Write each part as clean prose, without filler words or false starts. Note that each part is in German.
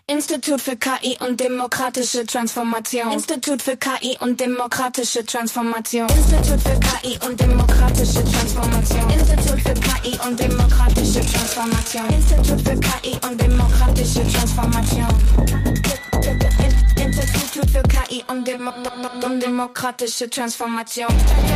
Institut für KI und demokratische Transformation. Institut für KI und demokratische Transformation. Institut für KI und demokratische Transformation. Institut für KI und demokratische Transformation. Institut für KI und demokratische Transformation. Institut für KI und demokratische Transformation.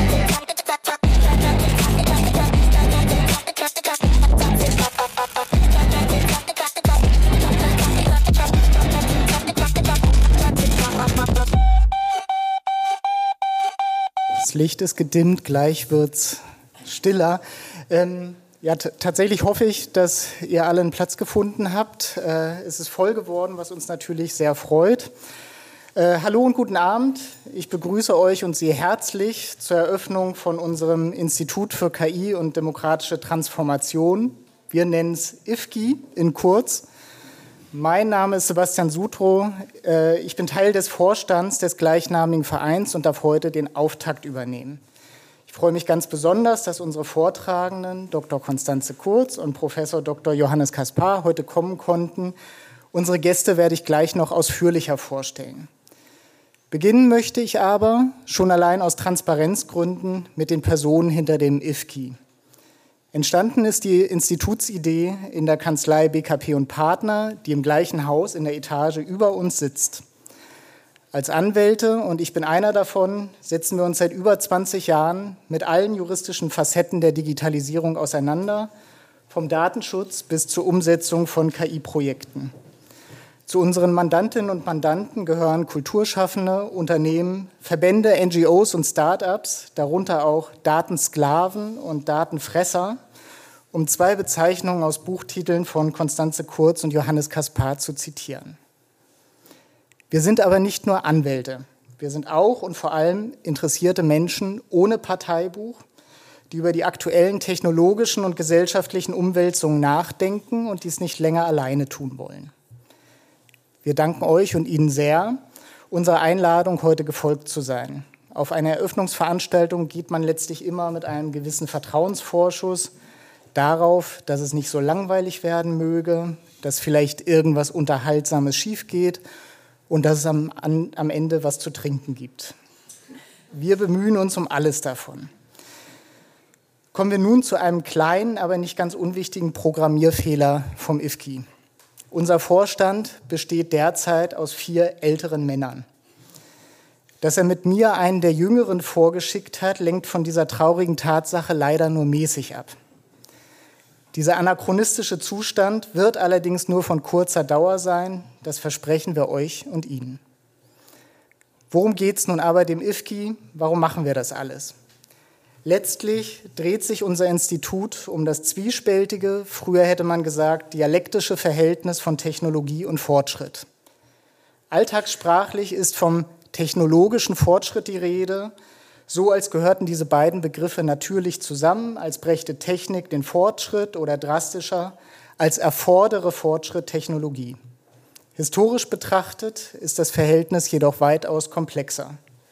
Das Licht ist gedimmt, gleich wird's stiller. Tatsächlich hoffe ich, dass ihr alle einen Platz gefunden habt. Es ist voll geworden, was uns natürlich sehr freut. Hallo und guten Abend. Ich begrüße euch und Sie herzlich zur Eröffnung von unserem Institut für KI und demokratische Transformation. Wir nennen es IFKI in kurz. Mein Name ist Sebastian Sutro. Ich bin Teil des Vorstands des gleichnamigen Vereins und darf heute den Auftakt übernehmen. Ich freue mich ganz besonders, dass unsere Vortragenden Dr. Constanze Kurz und Professor Dr. Johannes Kaspar heute kommen konnten. Unsere Gäste werde ich gleich noch ausführlicher vorstellen. Beginnen möchte ich aber, schon allein aus Transparenzgründen, mit den Personen hinter dem IFKI. Entstanden ist die Institutsidee in der Kanzlei BKP und Partner, die im gleichen Haus in der Etage über uns sitzt. Als Anwälte, und ich bin einer davon, setzen wir uns seit über 20 Jahren mit allen juristischen Facetten der Digitalisierung auseinander, vom Datenschutz bis zur Umsetzung von KI-Projekten. Zu unseren Mandantinnen und Mandanten gehören Kulturschaffende, Unternehmen, Verbände, NGOs und Start-ups, darunter auch Datensklaven und Datenfresser, um zwei Bezeichnungen aus Buchtiteln von Constanze Kurz und Johannes Kaspar zu zitieren. Wir sind aber nicht nur Anwälte. Wir sind auch und vor allem interessierte Menschen ohne Parteibuch, die über die aktuellen technologischen und gesellschaftlichen Umwälzungen nachdenken und dies nicht länger alleine tun wollen. Wir danken euch und Ihnen sehr, unserer Einladung heute gefolgt zu sein. Auf eine Eröffnungsveranstaltung geht man letztlich immer mit einem gewissen Vertrauensvorschuss darauf, dass es nicht so langweilig werden möge, dass vielleicht irgendwas Unterhaltsames schief geht und dass es am Ende was zu trinken gibt. Wir bemühen uns um alles davon. Kommen wir nun zu einem kleinen, aber nicht ganz unwichtigen Programmierfehler vom IFKI. Unser Vorstand besteht derzeit aus 4 älteren Männern. Dass er mit mir einen der Jüngeren vorgeschickt hat, lenkt von dieser traurigen Tatsache leider nur mäßig ab. Dieser anachronistische Zustand wird allerdings nur von kurzer Dauer sein, das versprechen wir euch und Ihnen. Worum geht es nun aber dem IFKI? Warum machen wir das alles? Letztlich dreht sich unser Institut um das zwiespältige, früher hätte man gesagt, dialektische Verhältnis von Technologie und Fortschritt. Alltagssprachlich ist vom technologischen Fortschritt die Rede, so als gehörten diese beiden Begriffe natürlich zusammen, als brächte Technik den Fortschritt oder drastischer, als erfordere Fortschritt Technologie. Historisch betrachtet ist das Verhältnis jedoch weitaus komplexer.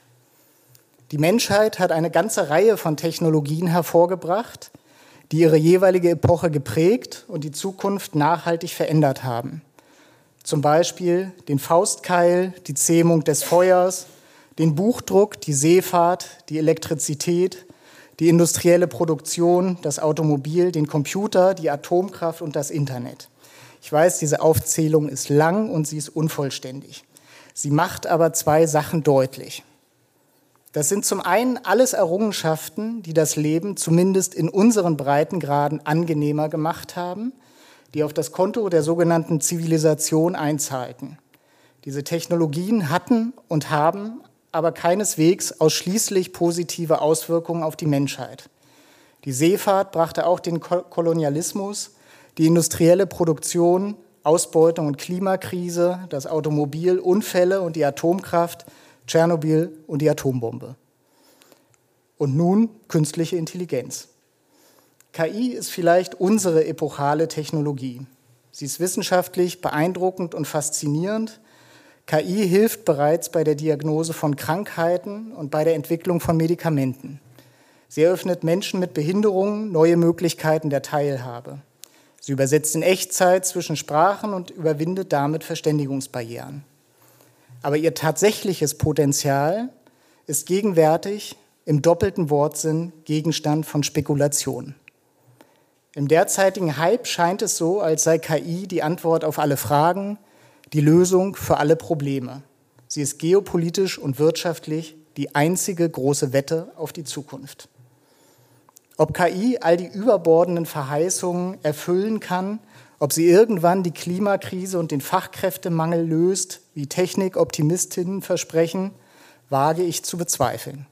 Die Menschheit hat eine ganze Reihe von Technologien hervorgebracht, die ihre jeweilige Epoche geprägt und die Zukunft nachhaltig verändert haben. Zum Beispiel den Faustkeil, die Zähmung des Feuers, den Buchdruck, die Seefahrt, die Elektrizität, die industrielle Produktion, das Automobil, den Computer, die Atomkraft und das Internet. Ich weiß, diese Aufzählung ist lang und sie ist unvollständig. Sie macht aber 2 Sachen deutlich. Das sind zum einen alles Errungenschaften, die das Leben zumindest in unseren Breitengraden angenehmer gemacht haben, die auf das Konto der sogenannten Zivilisation einzahlten. Diese Technologien hatten und haben aber keineswegs ausschließlich positive Auswirkungen auf die Menschheit. Die Seefahrt brachte auch den Kolonialismus, die industrielle Produktion, Ausbeutung und Klimakrise, das Automobil, Unfälle und die Atomkraft, Tschernobyl und die Atombombe. Und nun künstliche Intelligenz. KI ist vielleicht unsere epochale Technologie. Sie ist wissenschaftlich beeindruckend und faszinierend. KI hilft bereits bei der Diagnose von Krankheiten und bei der Entwicklung von Medikamenten. Sie eröffnet Menschen mit Behinderungen neue Möglichkeiten der Teilhabe. Sie übersetzt in Echtzeit zwischen Sprachen und überwindet damit Verständigungsbarrieren. Aber ihr tatsächliches Potenzial ist gegenwärtig im doppelten Wortsinn Gegenstand von Spekulationen. Im derzeitigen Hype scheint es so, als sei KI die Antwort auf alle Fragen, die Lösung für alle Probleme. Sie ist geopolitisch und wirtschaftlich die einzige große Wette auf die Zukunft. Ob KI all die überbordenden Verheißungen erfüllen kann, ob sie irgendwann die Klimakrise und den Fachkräftemangel löst, wie Technikoptimistinnen versprechen, wage ich zu bezweifeln.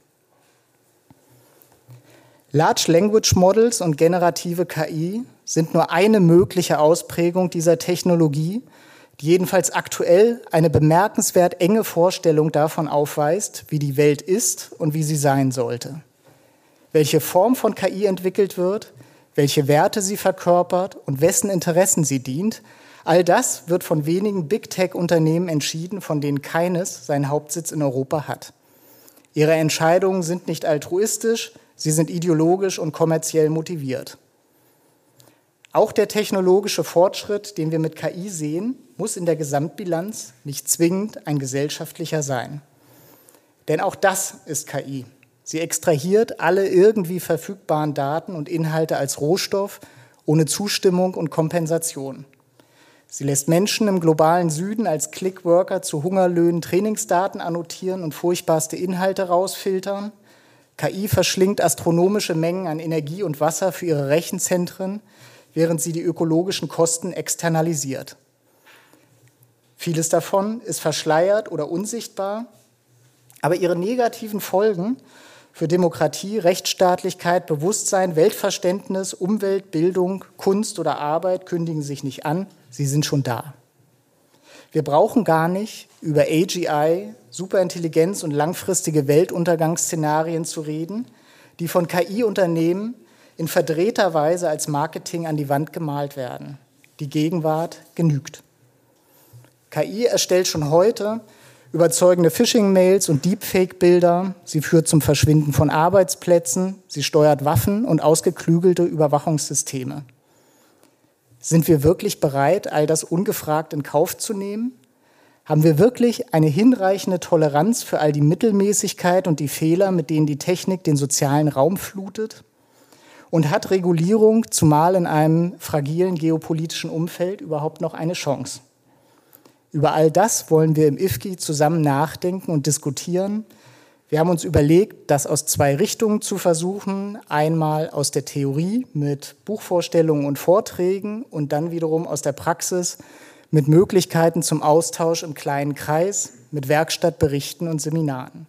Large Language Models und generative KI sind nur eine mögliche Ausprägung dieser Technologie, die jedenfalls aktuell eine bemerkenswert enge Vorstellung davon aufweist, wie die Welt ist und wie sie sein sollte. Welche Form von KI entwickelt wird, welche Werte sie verkörpert und wessen Interessen sie dient, all das wird von wenigen Big-Tech-Unternehmen entschieden, von denen keines seinen Hauptsitz in Europa hat. Ihre Entscheidungen sind nicht altruistisch, sie sind ideologisch und kommerziell motiviert. Auch der technologische Fortschritt, den wir mit KI sehen, muss in der Gesamtbilanz nicht zwingend ein gesellschaftlicher sein. Denn auch das ist KI. Sie extrahiert alle irgendwie verfügbaren Daten und Inhalte als Rohstoff, ohne Zustimmung und Kompensation. Sie lässt Menschen im globalen Süden als Clickworker zu Hungerlöhnen Trainingsdaten annotieren und furchtbarste Inhalte rausfiltern. KI verschlingt astronomische Mengen an Energie und Wasser für ihre Rechenzentren, während sie die ökologischen Kosten externalisiert. Vieles davon ist verschleiert oder unsichtbar, aber ihre negativen Folgen für Demokratie, Rechtsstaatlichkeit, Bewusstsein, Weltverständnis, Umwelt, Bildung, Kunst oder Arbeit kündigen sich nicht an, sie sind schon da. Wir brauchen gar nicht über AGI, Superintelligenz und langfristige Weltuntergangsszenarien zu reden, die von KI-Unternehmen in verdrehter Weise als Marketing an die Wand gemalt werden. Die Gegenwart genügt. KI erstellt schon heute überzeugende Phishing-Mails und Deepfake-Bilder. Sie führt zum Verschwinden von Arbeitsplätzen. Sie steuert Waffen und ausgeklügelte Überwachungssysteme. Sind wir wirklich bereit, all das ungefragt in Kauf zu nehmen? Haben wir wirklich eine hinreichende Toleranz für all die Mittelmäßigkeit und die Fehler, mit denen die Technik den sozialen Raum flutet? Und hat Regulierung, zumal in einem fragilen geopolitischen Umfeld, überhaupt noch eine Chance? Über all das wollen wir im IFGI zusammen nachdenken und diskutieren. Wir haben uns überlegt, das aus zwei Richtungen zu versuchen. Einmal aus der Theorie mit Buchvorstellungen und Vorträgen und dann wiederum aus der Praxis mit Möglichkeiten zum Austausch im kleinen Kreis, mit Werkstattberichten und Seminaren.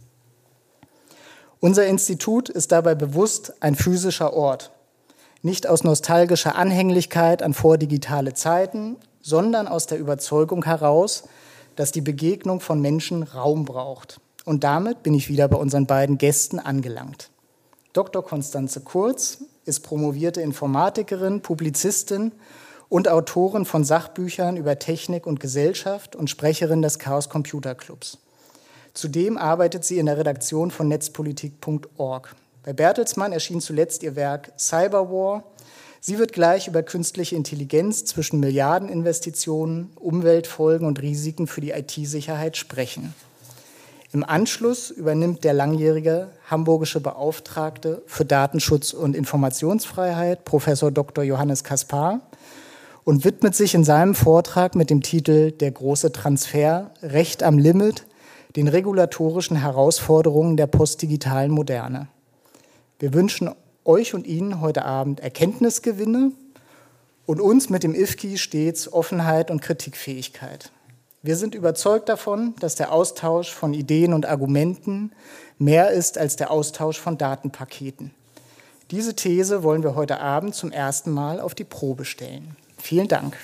Unser Institut ist dabei bewusst ein physischer Ort. Nicht aus nostalgischer Anhänglichkeit an vordigitale Zeiten, sondern aus der Überzeugung heraus, dass die Begegnung von Menschen Raum braucht. Und damit bin ich wieder bei unseren beiden Gästen angelangt. Dr. Constanze Kurz ist promovierte Informatikerin, Publizistin und Autorin von Sachbüchern über Technik und Gesellschaft und Sprecherin des Chaos Computer Clubs. Zudem arbeitet sie in der Redaktion von netzpolitik.org. Bei Bertelsmann erschien zuletzt ihr Werk Cyberwar. Sie wird gleich über künstliche Intelligenz zwischen Milliardeninvestitionen, Umweltfolgen und Risiken für die IT-Sicherheit sprechen. Im Anschluss übernimmt der langjährige hamburgische Beauftragte für Datenschutz und Informationsfreiheit, Professor Dr. Johannes Kaspar, und widmet sich in seinem Vortrag mit dem Titel Der große Transfer, Recht am Limit, den regulatorischen Herausforderungen der postdigitalen Moderne. Wir wünschen euch und Ihnen heute Abend Erkenntnisgewinne und uns mit dem IFGI stets Offenheit und Kritikfähigkeit. Wir sind überzeugt davon, dass der Austausch von Ideen und Argumenten mehr ist als der Austausch von Datenpaketen. Diese These wollen wir heute Abend zum ersten Mal auf die Probe stellen. Vielen Dank.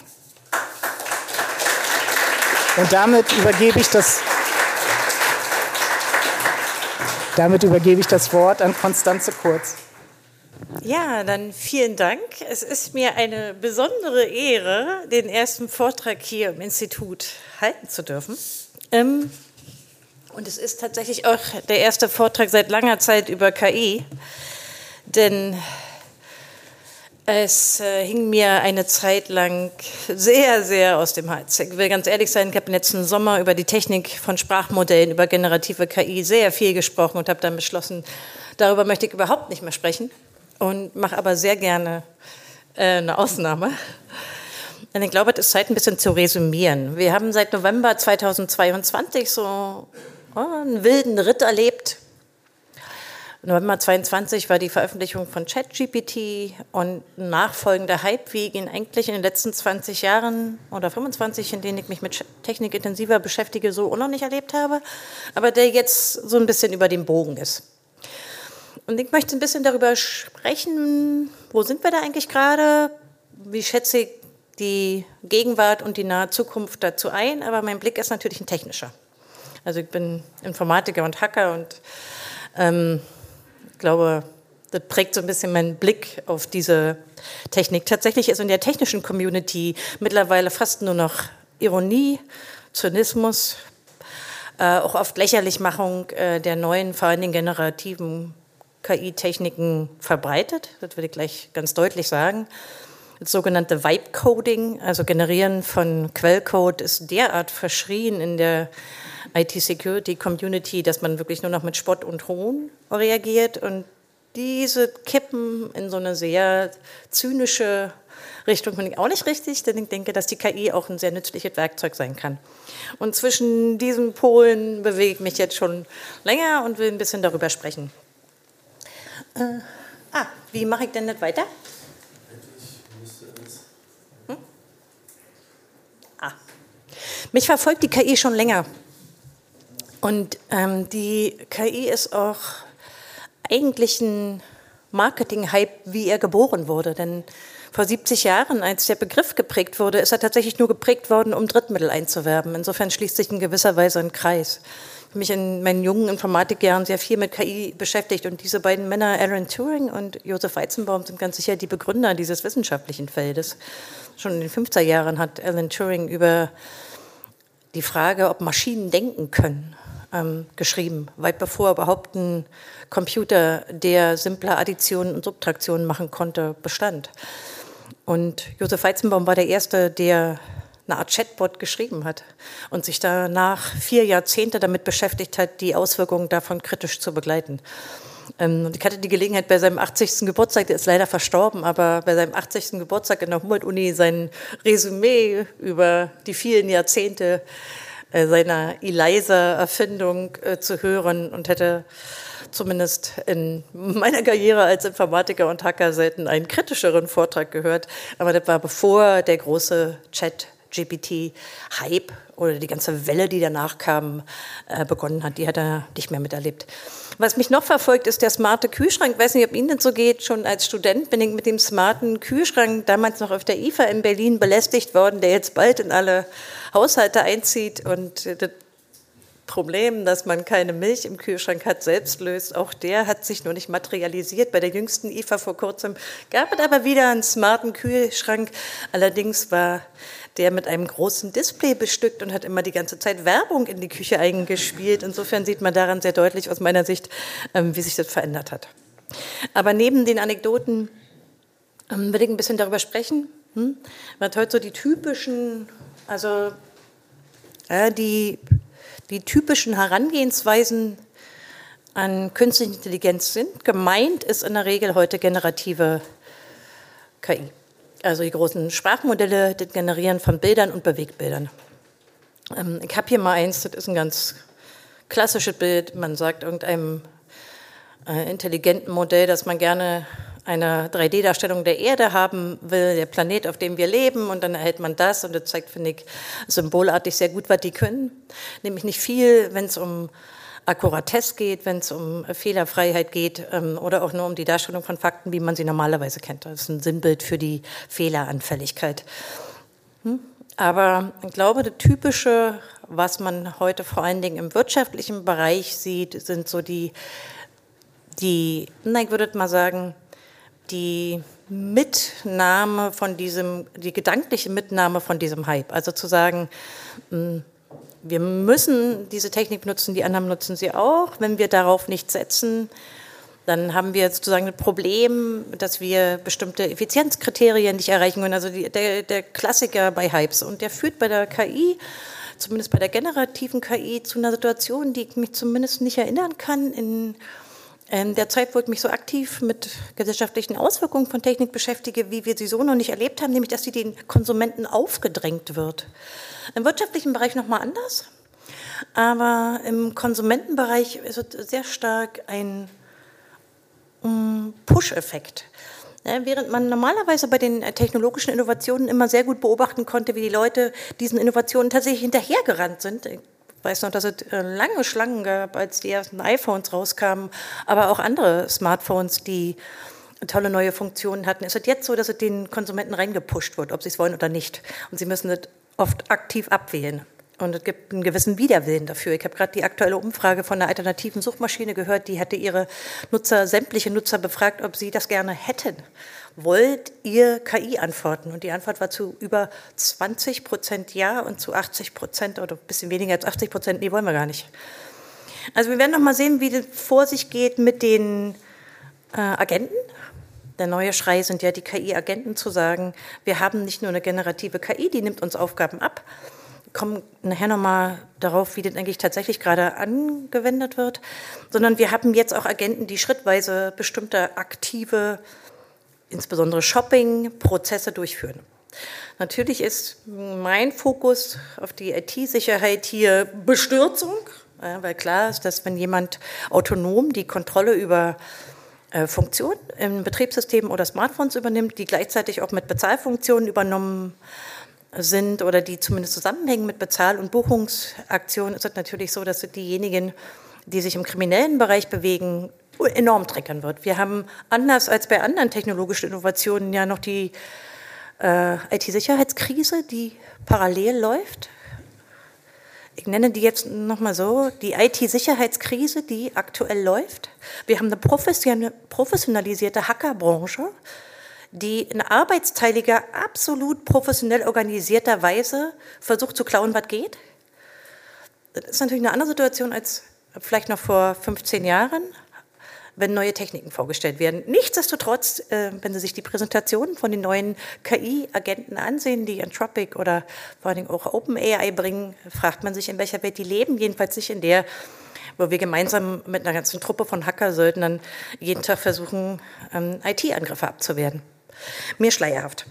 Und damit übergebe ich das Wort an Constanze Kurz. Ja, dann vielen Dank. Es ist mir eine besondere Ehre, den ersten Vortrag hier im Institut halten zu dürfen. Und es ist tatsächlich auch der erste Vortrag seit langer Zeit über KI. Denn Es hing mir eine Zeit lang sehr, sehr aus dem Hals. Ich will ganz ehrlich sein, ich habe letzten Sommer über die Technik von Sprachmodellen, über generative KI sehr viel gesprochen und habe dann beschlossen, darüber möchte ich überhaupt nicht mehr sprechen und mache aber sehr gerne eine Ausnahme. Und ich glaube, es ist Zeit, ein bisschen zu resümieren. Wir haben seit November 2022 so einen wilden Ritt erlebt. November 2022 war die Veröffentlichung von ChatGPT und ein nachfolgender Hype, wie ich ihn eigentlich in den letzten 20 Jahren oder 25, in denen ich mich mit Technik intensiver beschäftige, so auch noch nicht erlebt habe, aber der jetzt so ein bisschen über den Bogen ist. Und ich möchte ein bisschen darüber sprechen, wo sind wir da eigentlich gerade, wie schätze ich die Gegenwart und die nahe Zukunft dazu ein, aber mein Blick ist natürlich ein technischer. Also ich bin Informatiker und Hacker und ich glaube, das prägt so ein bisschen meinen Blick auf diese Technik. Tatsächlich ist in der technischen Community mittlerweile fast nur noch Ironie, Zynismus, auch oft Lächerlichmachung der neuen, vor allen Dingen generativen KI-Techniken verbreitet. Das will ich gleich ganz deutlich sagen. Das sogenannte Vibe-Coding, also Generieren von Quellcode, ist derart verschrien in der IT-Security-Community, dass man wirklich nur noch mit Spott und Hohn reagiert. Und diese kippen in so eine sehr zynische Richtung finde ich auch nicht richtig, denn ich denke, dass die KI auch ein sehr nützliches Werkzeug sein kann. Und zwischen diesen Polen bewege ich mich jetzt schon länger und will ein bisschen darüber sprechen. Wie mache ich denn das weiter? Mich verfolgt die KI schon länger. Und die KI ist auch eigentlich ein Marketing-Hype, wie er geboren wurde. Denn vor 70 Jahren, als der Begriff geprägt wurde, ist er tatsächlich nur geprägt worden, um Drittmittel einzuwerben. Insofern schließt sich in gewisser Weise ein Kreis. Ich habe mich in meinen jungen Informatikjahren sehr viel mit KI beschäftigt. Und diese beiden Männer, Alan Turing und Joseph Weizenbaum, sind ganz sicher die Begründer dieses wissenschaftlichen Feldes. Schon in den 50er Jahren hat Alan Turing über die Frage, ob Maschinen denken können, geschrieben, weit bevor überhaupt ein Computer, der simple Additionen und Subtraktionen machen konnte, bestand. Und Joseph Weizenbaum war der Erste, der eine Art Chatbot geschrieben hat und sich danach 4 Jahrzehnte damit beschäftigt hat, die Auswirkungen davon kritisch zu begleiten. Und ich hatte die Gelegenheit, bei seinem 80. Geburtstag, der ist leider verstorben, aber bei seinem 80. Geburtstag in der Humboldt-Uni sein Resümee über die vielen Jahrzehnte seiner ELIZA-Erfindung zu hören und hätte zumindest in meiner Karriere als Informatiker und Hacker selten einen kritischeren Vortrag gehört. Aber das war bevor der große ChatGPT-Hype oder die ganze Welle, die danach kam, begonnen hat. Die hat er nicht mehr miterlebt. Was mich noch verfolgt, ist der smarte Kühlschrank. Ich weiß nicht, ob Ihnen das so geht. Schon als Student bin ich mit dem smarten Kühlschrank, damals noch auf der IFA in Berlin, belästigt worden, der jetzt bald in alle Haushalte einzieht. Und das Problem, dass man keine Milch im Kühlschrank hat, selbst löst, auch der hat sich nur nicht materialisiert. Bei der jüngsten IFA vor kurzem gab es aber wieder einen smarten Kühlschrank. Allerdings war der mit einem großen Display bestückt und hat immer die ganze Zeit Werbung in die Küche eingespielt. Insofern sieht man daran sehr deutlich aus meiner Sicht, wie sich das verändert hat. Aber neben den Anekdoten will ich ein bisschen darüber sprechen, was heute so die typischen, also die typischen Herangehensweisen an künstliche Intelligenz sind. Gemeint ist in der Regel heute generative KI. Also die großen Sprachmodelle, das Generieren von Bildern und Bewegbildern. Ich habe hier mal eins, das ist ein ganz klassisches Bild. Man sagt irgendeinem intelligenten Modell, dass man gerne eine 3D-Darstellung der Erde haben will, der Planet, auf dem wir leben, und dann erhält man das, und das zeigt, finde ich, symbolartig sehr gut, was die können. Nämlich nicht viel, wenn es um Akkuratesse geht, wenn es um Fehlerfreiheit geht oder auch nur um die Darstellung von Fakten, wie man sie normalerweise kennt. Das ist ein Sinnbild für die Fehleranfälligkeit. Aber ich glaube, das Typische, was man heute vor allen Dingen im wirtschaftlichen Bereich sieht, sind so ich würde mal sagen, die Mitnahme von die gedankliche Mitnahme von diesem Hype. Also zu sagen, wir müssen diese Technik benutzen, die anderen nutzen sie auch. Wenn wir darauf nicht setzen, Dann haben wir sozusagen ein Problem, dass wir bestimmte Effizienzkriterien nicht erreichen können. Also der Klassiker bei Hypes. Und der führt bei der KI, zumindest bei der generativen KI, zu einer Situation, die ich mich zumindest nicht erinnern kann in der Zeit, wo ich mich so aktiv mit gesellschaftlichen Auswirkungen von Technik beschäftige, wie wir sie so noch nicht erlebt haben, nämlich dass sie den Konsumenten aufgedrängt wird. Im wirtschaftlichen Bereich nochmal anders, aber im Konsumentenbereich ist es sehr stark ein Push-Effekt. Ja, während man normalerweise bei den technologischen Innovationen immer sehr gut beobachten konnte, wie die Leute diesen Innovationen tatsächlich hinterhergerannt sind. Ich weiß noch, dass es lange Schlangen gab, als die ersten iPhones rauskamen, aber auch andere Smartphones, die tolle neue Funktionen hatten. Ist es jetzt so, dass es den Konsumenten reingepusht wird, ob sie es wollen oder nicht. Und sie müssen es oft aktiv abwählen. Und es gibt einen gewissen Widerwillen dafür. Ich habe gerade die aktuelle Umfrage von einer alternativen Suchmaschine gehört, die hatte ihre sämtliche Nutzer befragt, ob sie das gerne hätten. Wollt ihr KI antworten? Und die Antwort war zu über 20% ja und zu 80% oder ein bisschen weniger als 80%, nee, wollen wir gar nicht. Also wir werden noch mal sehen, wie das vor sich geht mit den Agenten. Der neue Schrei sind ja die KI-Agenten, zu sagen, wir haben nicht nur eine generative KI, die nimmt uns Aufgaben ab. Wir kommen nachher nochmal darauf, wie das eigentlich tatsächlich gerade angewendet wird, sondern wir haben jetzt auch Agenten, die schrittweise bestimmte aktive, insbesondere Shopping-Prozesse durchführen. Natürlich ist mein Fokus auf die IT-Sicherheit hier Bestürzung, weil klar ist, dass wenn jemand autonom die Kontrolle über Funktionen im Betriebssystem oder Smartphones übernimmt, die gleichzeitig auch mit Bezahlfunktionen übernommen sind oder die zumindest zusammenhängen mit Bezahl- und Buchungsaktionen, ist es natürlich so, dass diejenigen, die sich im kriminellen Bereich bewegen, enorm triggern wird. Wir haben anders als bei anderen technologischen Innovationen ja noch die IT-Sicherheitskrise, die parallel läuft. Ich nenne die jetzt nochmal so, die IT-Sicherheitskrise, die aktuell läuft. Wir haben eine professionalisierte Hackerbranche, die in arbeitsteiliger, absolut professionell organisierter Weise versucht zu klauen, was geht. Das ist natürlich eine andere Situation als vielleicht noch vor 15 Jahren, wenn neue Techniken vorgestellt werden. Nichtsdestotrotz, wenn Sie sich die Präsentationen von den neuen KI-Agenten ansehen, die Anthropic oder vor allen Dingen auch OpenAI bringen, fragt man sich, in welcher Welt die leben. Jedenfalls nicht in der, wo wir gemeinsam mit einer ganzen Truppe von Hackersöldnern jeden Tag versuchen, IT-Angriffe abzuwehren. Mir schleierhaft.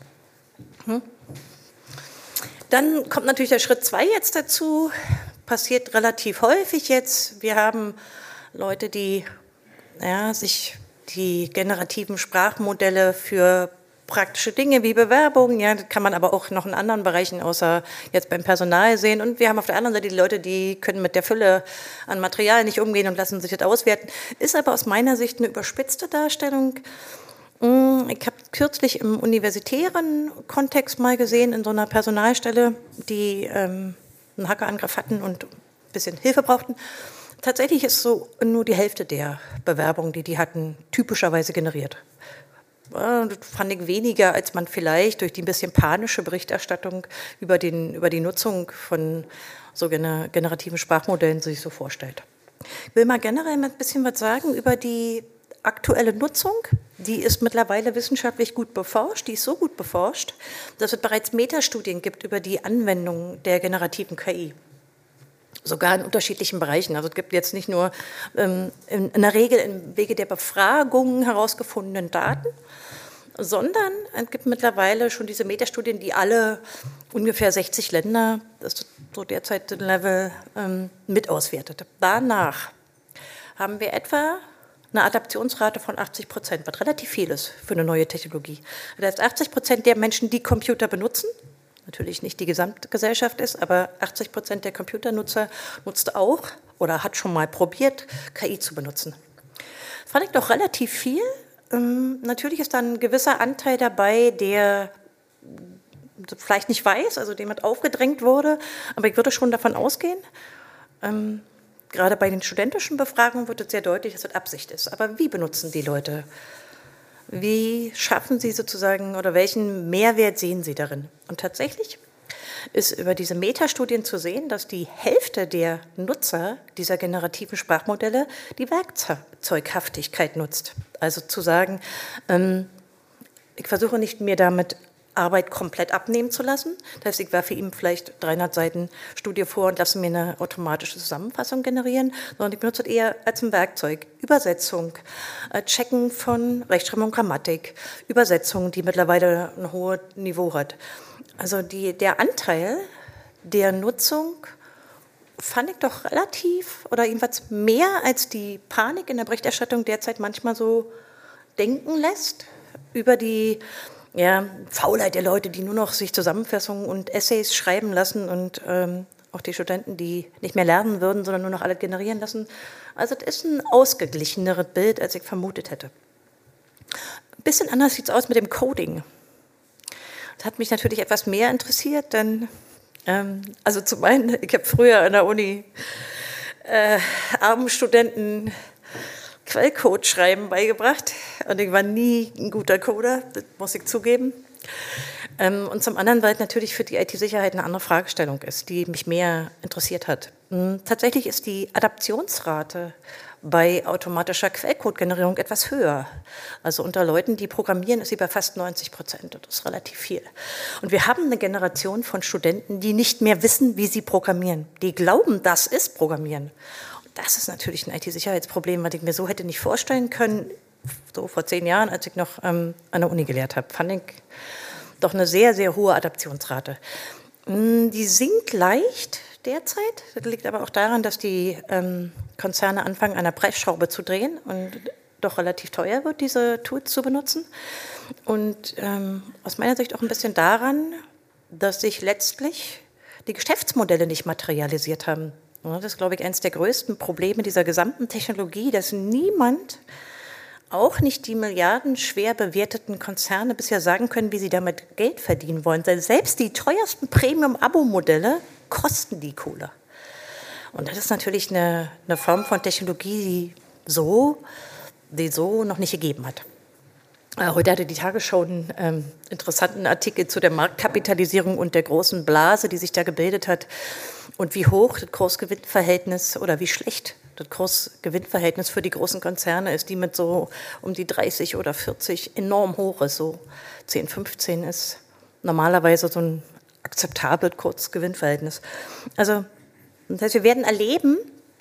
Dann kommt natürlich der Schritt 2 jetzt dazu. Passiert relativ häufig jetzt. Wir haben Leute, die sich die generativen Sprachmodelle für praktische Dinge wie Bewerbungen, das kann man aber auch noch in anderen Bereichen außer jetzt beim Personal sehen. Und wir haben auf der anderen Seite die Leute, die können mit der Fülle an Material nicht umgehen und lassen sich das auswerten. Ist aber aus meiner Sicht eine überspitzte Darstellung. Ich habe kürzlich im universitären Kontext mal gesehen, in so einer Personalstelle, die einen Hackerangriff hatten und ein bisschen Hilfe brauchten. Tatsächlich ist so nur die Hälfte der Bewerbungen, die hatten, typischerweise generiert. Das fand ich weniger, als man vielleicht durch die ein bisschen panische Berichterstattung über die Nutzung von so generativen Sprachmodellen sich so vorstellt. Ich will mal generell ein bisschen was sagen über die aktuelle Nutzung. Die ist mittlerweile wissenschaftlich gut beforscht. Die ist so gut beforscht, dass es bereits Metastudien gibt über die Anwendung der generativen KI. Sogar in unterschiedlichen Bereichen. Also es gibt jetzt nicht nur in der Regel im Wege der Befragung herausgefundenen Daten, sondern es gibt mittlerweile schon diese Metastudien, die alle ungefähr 60 Länder, das ist so derzeit ein Level, mit auswertet. Danach haben wir etwa eine Adaptionsrate von 80%, was relativ viel ist für eine neue Technologie. Das heißt, 80% der Menschen, die Computer benutzen, natürlich nicht die Gesamtgesellschaft ist, aber 80% der Computernutzer nutzt auch oder hat schon mal probiert, KI zu benutzen. Das fand ich doch relativ viel. Natürlich ist dann ein gewisser Anteil dabei, der vielleicht nicht weiß, also dem hat aufgedrängt wurde, aber ich würde schon davon ausgehen, gerade bei den studentischen Befragungen wird es sehr deutlich, dass das Absicht ist. Aber wie benutzen die Leute? Wie schaffen sie sozusagen oder welchen Mehrwert sehen sie darin? Und tatsächlich ist über diese Metastudien zu sehen, dass die Hälfte der Nutzer dieser generativen Sprachmodelle die Werkzeughaftigkeit nutzt. Also zu sagen, ich versuche nicht, mir damit Arbeit komplett abnehmen zu lassen. Das heißt, ich werfe ihm vielleicht 300 Seiten Studie vor und lasse mir eine automatische Zusammenfassung generieren, sondern ich benutze es eher als ein Werkzeug. Übersetzung, Checken von Rechtschreibung, Grammatik, Übersetzung, die mittlerweile ein hohes Niveau hat. Also der Anteil der Nutzung fand ich doch relativ oder jedenfalls mehr als die Panik in der Berichterstattung derzeit manchmal so denken lässt über die Faulheit der Leute, die nur noch sich Zusammenfassungen und Essays schreiben lassen und auch die Studenten, die nicht mehr lernen würden, sondern nur noch alles generieren lassen. Also das ist ein ausgeglicheneres Bild, als ich vermutet hätte. Ein bisschen anders sieht es aus mit dem Coding. Das hat mich natürlich etwas mehr interessiert, denn also zum einen, ich habe früher an der Uni armen Studenten Quellcode schreiben beigebracht und ich war nie ein guter Coder, das muss ich zugeben. Und zum anderen, weil es natürlich für die IT-Sicherheit eine andere Fragestellung ist, die mich mehr interessiert hat. Tatsächlich ist die Adaptionsrate bei automatischer Quellcode-Generierung etwas höher. Also unter Leuten, die programmieren, ist sie bei fast 90%. Das ist relativ viel. Und wir haben eine Generation von Studenten, die nicht mehr wissen, wie sie programmieren. Die glauben, das ist Programmieren. Das ist natürlich ein IT-Sicherheitsproblem, was ich mir so hätte nicht vorstellen können, so vor 10 Jahren, als ich noch an der Uni gelehrt habe. Fand ich doch eine sehr, sehr hohe Adaptionsrate. Die sinkt leicht derzeit. Das liegt aber auch daran, dass die Konzerne anfangen, an der Preisschraube zu drehen und doch relativ teuer wird, diese Tools zu benutzen. Und aus meiner Sicht auch ein bisschen daran, dass sich letztlich die Geschäftsmodelle nicht materialisiert haben. Das ist, glaube ich, eines der größten Probleme dieser gesamten Technologie, dass niemand, auch nicht die milliardenschwer bewerteten Konzerne, bisher sagen können, wie sie damit Geld verdienen wollen. Denn selbst die teuersten Premium-Abo-Modelle kosten die Kohle. Und das ist natürlich eine Form von Technologie, die so noch nicht gegeben hat. Heute hatte die Tagesschau einen interessanten Artikel zu der Marktkapitalisierung und der großen Blase, die sich da gebildet hat und wie hoch das Kursgewinnverhältnis oder wie schlecht das Kursgewinnverhältnis für die großen Konzerne ist, die mit so um die 30 oder 40 enorm hoch ist, so 10, 15 ist normalerweise so ein akzeptables Kursgewinnverhältnis. Also das heißt, wir werden erleben,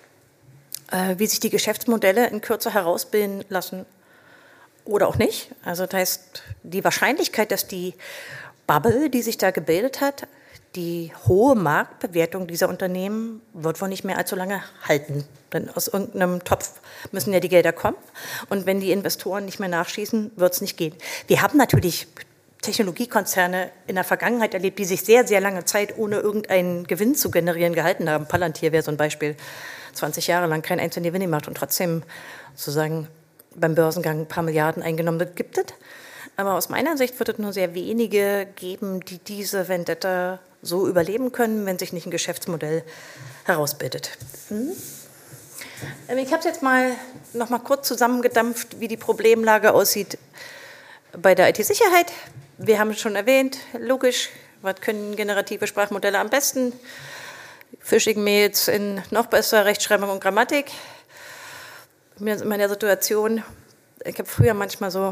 wie sich die Geschäftsmodelle in Kürze herausbilden lassen oder auch nicht. Also das heißt, die Wahrscheinlichkeit, dass die Bubble, die sich da gebildet hat, die hohe Marktbewertung dieser Unternehmen wird wohl nicht mehr allzu lange halten. Denn aus irgendeinem Topf müssen ja die Gelder kommen. Und wenn die Investoren nicht mehr nachschießen, wird es nicht gehen. Wir haben natürlich Technologiekonzerne in der Vergangenheit erlebt, die sich sehr, sehr lange Zeit ohne irgendeinen Gewinn zu generieren gehalten haben. Palantir wäre so ein Beispiel. 20 Jahre lang keinen einzigen Gewinn gemacht und trotzdem sozusagen beim Börsengang ein paar Milliarden eingenommen. Das gibt es. Aber aus meiner Sicht wird es nur sehr wenige geben, die diese Vendetta so überleben können, wenn sich nicht ein Geschäftsmodell herausbildet. Ich habe es jetzt noch mal kurz zusammengedampft, wie die Problemlage aussieht bei der IT-Sicherheit. Wir haben es schon erwähnt, logisch, was können generative Sprachmodelle am besten? Phishing-Mails in noch besser Rechtschreibung und Grammatik. In meiner Situation, ich habe früher manchmal so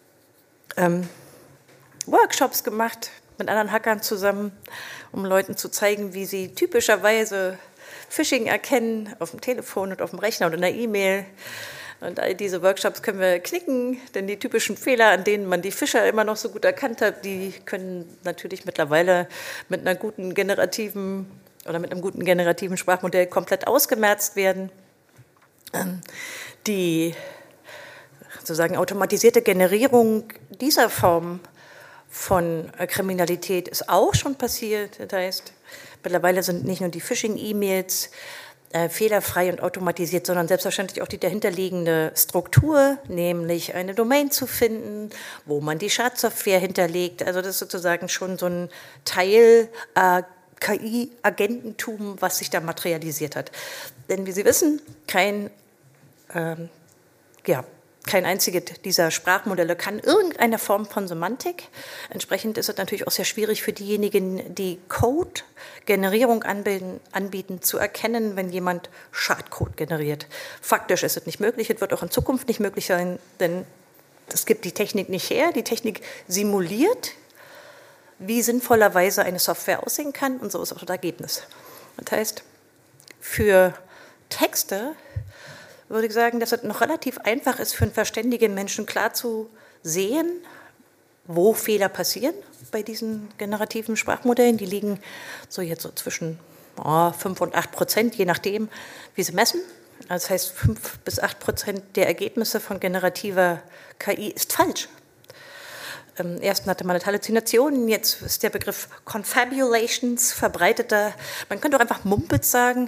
Workshops gemacht mit anderen Hackern zusammen, um Leuten zu zeigen, wie sie typischerweise Phishing erkennen auf dem Telefon und auf dem Rechner und in der E-Mail. Und all diese Workshops können wir knicken, denn die typischen Fehler, an denen man die Fischer immer noch so gut erkannt hat, die können natürlich mittlerweile mit einem guten generativen Sprachmodell komplett ausgemerzt werden. Die sozusagen automatisierte Generierung dieser Form von Kriminalität ist auch schon passiert. Das heißt, mittlerweile sind nicht nur die Phishing-E-Mails fehlerfrei und automatisiert, sondern selbstverständlich auch die dahinterliegende Struktur, nämlich eine Domain zu finden, wo man die Schadsoftware hinterlegt. Also das ist sozusagen schon so ein Teil KI-Agententum, was sich da materialisiert hat. Denn wie Sie wissen, kein kein einziges dieser Sprachmodelle kann irgendeine Form von Semantik. Entsprechend ist es natürlich auch sehr schwierig für diejenigen, die Code-Generierung anbieten, zu erkennen, wenn jemand Schadcode generiert. Faktisch ist es nicht möglich, es wird auch in Zukunft nicht möglich sein, denn es gibt die Technik nicht her. Die Technik simuliert, wie sinnvollerweise eine Software aussehen kann, und so ist auch das Ergebnis. Das heißt, für Texte würde ich sagen, dass es noch relativ einfach ist, für einen verständigen Menschen klar zu sehen, wo Fehler passieren bei diesen generativen Sprachmodellen. Die liegen so jetzt so zwischen 5 und 8%, je nachdem, wie sie messen. Das heißt, 5 bis 8% der Ergebnisse von generativer KI ist falsch. Erst hatte man Halluzinationen, jetzt ist der Begriff Confabulations verbreiteter. Man könnte auch einfach Mumpitz sagen.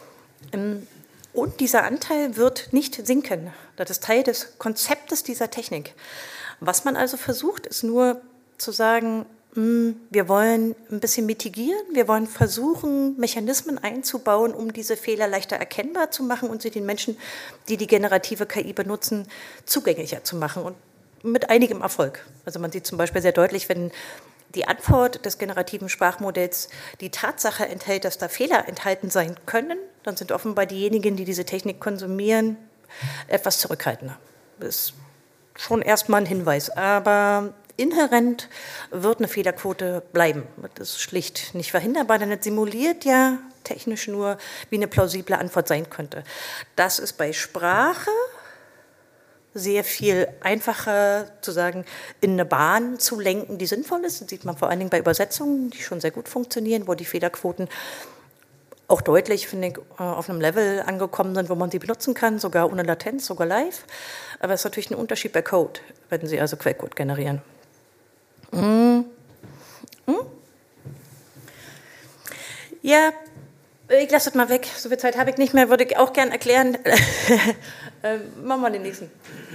Und dieser Anteil wird nicht sinken. Das ist Teil des Konzeptes dieser Technik. Was man also versucht, ist nur zu sagen, wir wollen ein bisschen mitigieren, wir wollen versuchen, Mechanismen einzubauen, um diese Fehler leichter erkennbar zu machen und sie den Menschen, die die generative KI benutzen, zugänglicher zu machen, und mit einigem Erfolg. Also man sieht zum Beispiel sehr deutlich, wenn die Antwort des generativen Sprachmodells die Tatsache enthält, dass da Fehler enthalten sein können, dann sind offenbar diejenigen, die diese Technik konsumieren, etwas zurückhaltender. Das ist schon erstmal ein Hinweis, aber inhärent wird eine Fehlerquote bleiben. Das ist schlicht nicht verhinderbar, denn es simuliert ja technisch nur, wie eine plausible Antwort sein könnte. Das ist bei Sprache sehr viel einfacher zu sagen, in eine Bahn zu lenken, die sinnvoll ist. Das sieht man vor allen Dingen bei Übersetzungen, die schon sehr gut funktionieren, wo die Fehlerquoten auch deutlich, finde ich, auf einem Level angekommen sind, wo man sie benutzen kann, sogar ohne Latenz, sogar live. Aber es ist natürlich ein Unterschied bei Code, wenn Sie also Quellcode generieren. Ja, ich lasse das mal weg. So viel Zeit habe ich nicht mehr, würde ich auch gern erklären. Machen wir den nächsten.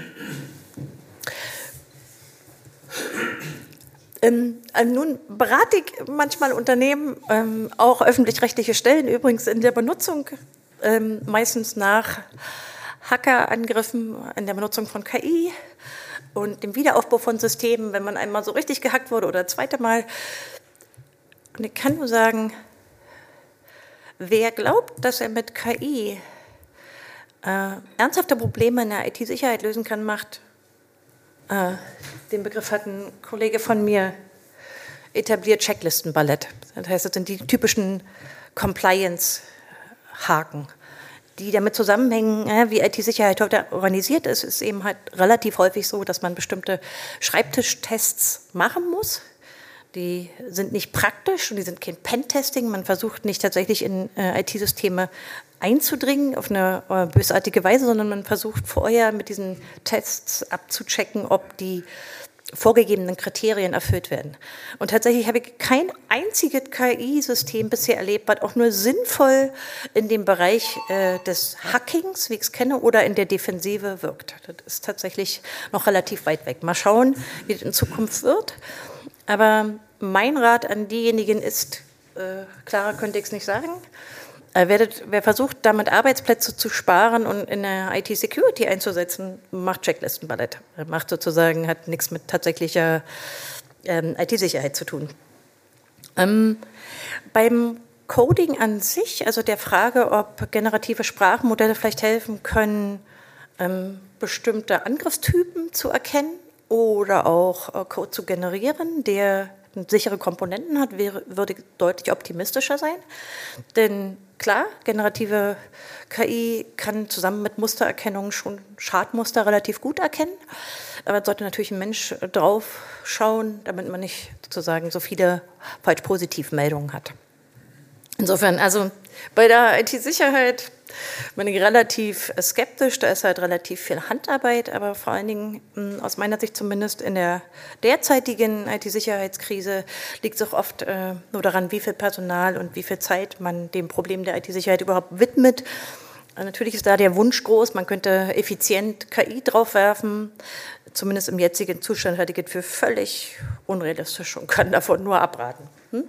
Nun berate ich manchmal Unternehmen, auch öffentlich-rechtliche Stellen übrigens, in der Benutzung, meistens nach Hackerangriffen, in der Benutzung von KI und dem Wiederaufbau von Systemen, wenn man einmal so richtig gehackt wurde oder das zweite Mal. Und ich kann nur sagen, wer glaubt, dass er mit KI ernsthafte Probleme in der IT-Sicherheit lösen kann, macht, den Begriff hat ein Kollege von mir etabliert, Checklistenballett. Das heißt, das sind die typischen Compliance-Haken, die damit zusammenhängen, wie IT-Sicherheit heute organisiert ist. Es ist eben halt relativ häufig so, dass man bestimmte Schreibtischtests machen muss. Die sind nicht praktisch und die sind kein Pentesting. Man versucht nicht tatsächlich in IT-Systeme einzudringen auf eine bösartige Weise, sondern man versucht vorher mit diesen Tests abzuchecken, ob die vorgegebenen Kriterien erfüllt werden. Und tatsächlich habe ich kein einziges KI-System bisher erlebt, was auch nur sinnvoll in dem Bereich des Hackings, wie ich es kenne, oder in der Defensive wirkt. Das ist tatsächlich noch relativ weit weg. Mal schauen, wie das in Zukunft wird. Aber mein Rat an diejenigen ist, klarer könnte ich es nicht sagen, wer versucht, damit Arbeitsplätze zu sparen und in der IT-Security einzusetzen, macht Checklistenballett. Macht sozusagen, hat nichts mit tatsächlicher IT-Sicherheit zu tun. Beim Coding an sich, also der Frage, ob generative Sprachmodelle vielleicht helfen können, bestimmte Angriffstypen zu erkennen oder auch Code zu generieren, der sichere Komponenten hat, würde ich deutlich optimistischer sein. Denn klar, generative KI kann zusammen mit Mustererkennung schon Schadmuster relativ gut erkennen. Aber es sollte natürlich ein Mensch drauf schauen, damit man nicht sozusagen so viele Falsch-Positiv-Meldungen hat. Insofern, also bei der IT-Sicherheit bin ich relativ skeptisch, da ist halt relativ viel Handarbeit, aber vor allen Dingen aus meiner Sicht zumindest in der derzeitigen IT-Sicherheitskrise liegt es auch oft nur daran, wie viel Personal und wie viel Zeit man dem Problem der IT-Sicherheit überhaupt widmet. Natürlich ist da der Wunsch groß, man könnte effizient KI draufwerfen, zumindest im jetzigen Zustand halte ich es für völlig unrealistisch und kann davon nur abraten.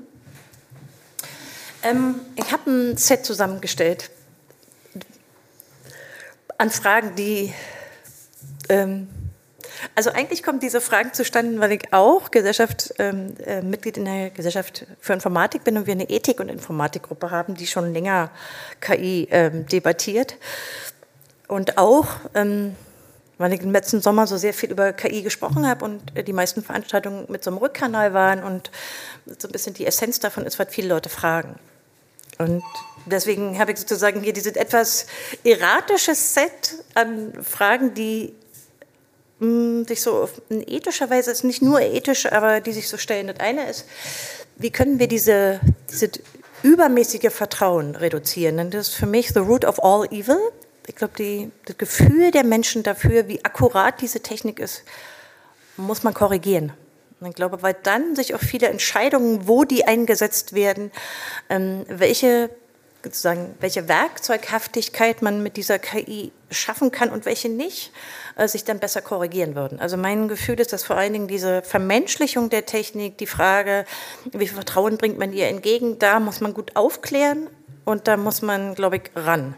Ich habe ein Set zusammengestellt an Fragen, die Also eigentlich kommen diese Fragen zustande, weil ich auch Mitglied in der Gesellschaft für Informatik bin und wir eine Ethik- und Informatikgruppe haben, die schon länger KI debattiert. Und auch, weil ich im letzten Sommer so sehr viel über KI gesprochen habe und die meisten Veranstaltungen mit so einem Rückkanal waren und so ein bisschen die Essenz davon ist, was viele Leute fragen. Und deswegen habe ich sozusagen hier dieses etwas erratisches Set an Fragen, die sich so in ethischer Weise, ist nicht nur ethisch, aber die sich so stellen. Das eine ist, wie können wir dieses übermäßige Vertrauen reduzieren? Und das ist für mich the root of all evil. Ich glaube, das Gefühl der Menschen dafür, wie akkurat diese Technik ist, muss man korrigieren. Und ich glaube, weil dann sich auch viele Entscheidungen, wo die eingesetzt werden, welche Werkzeughaftigkeit man mit dieser KI schaffen kann und welche nicht, sich dann besser korrigieren würden. Also mein Gefühl ist, dass vor allen Dingen diese Vermenschlichung der Technik, die Frage, wie viel Vertrauen bringt man ihr entgegen, da muss man gut aufklären und da muss man, glaube ich, ran.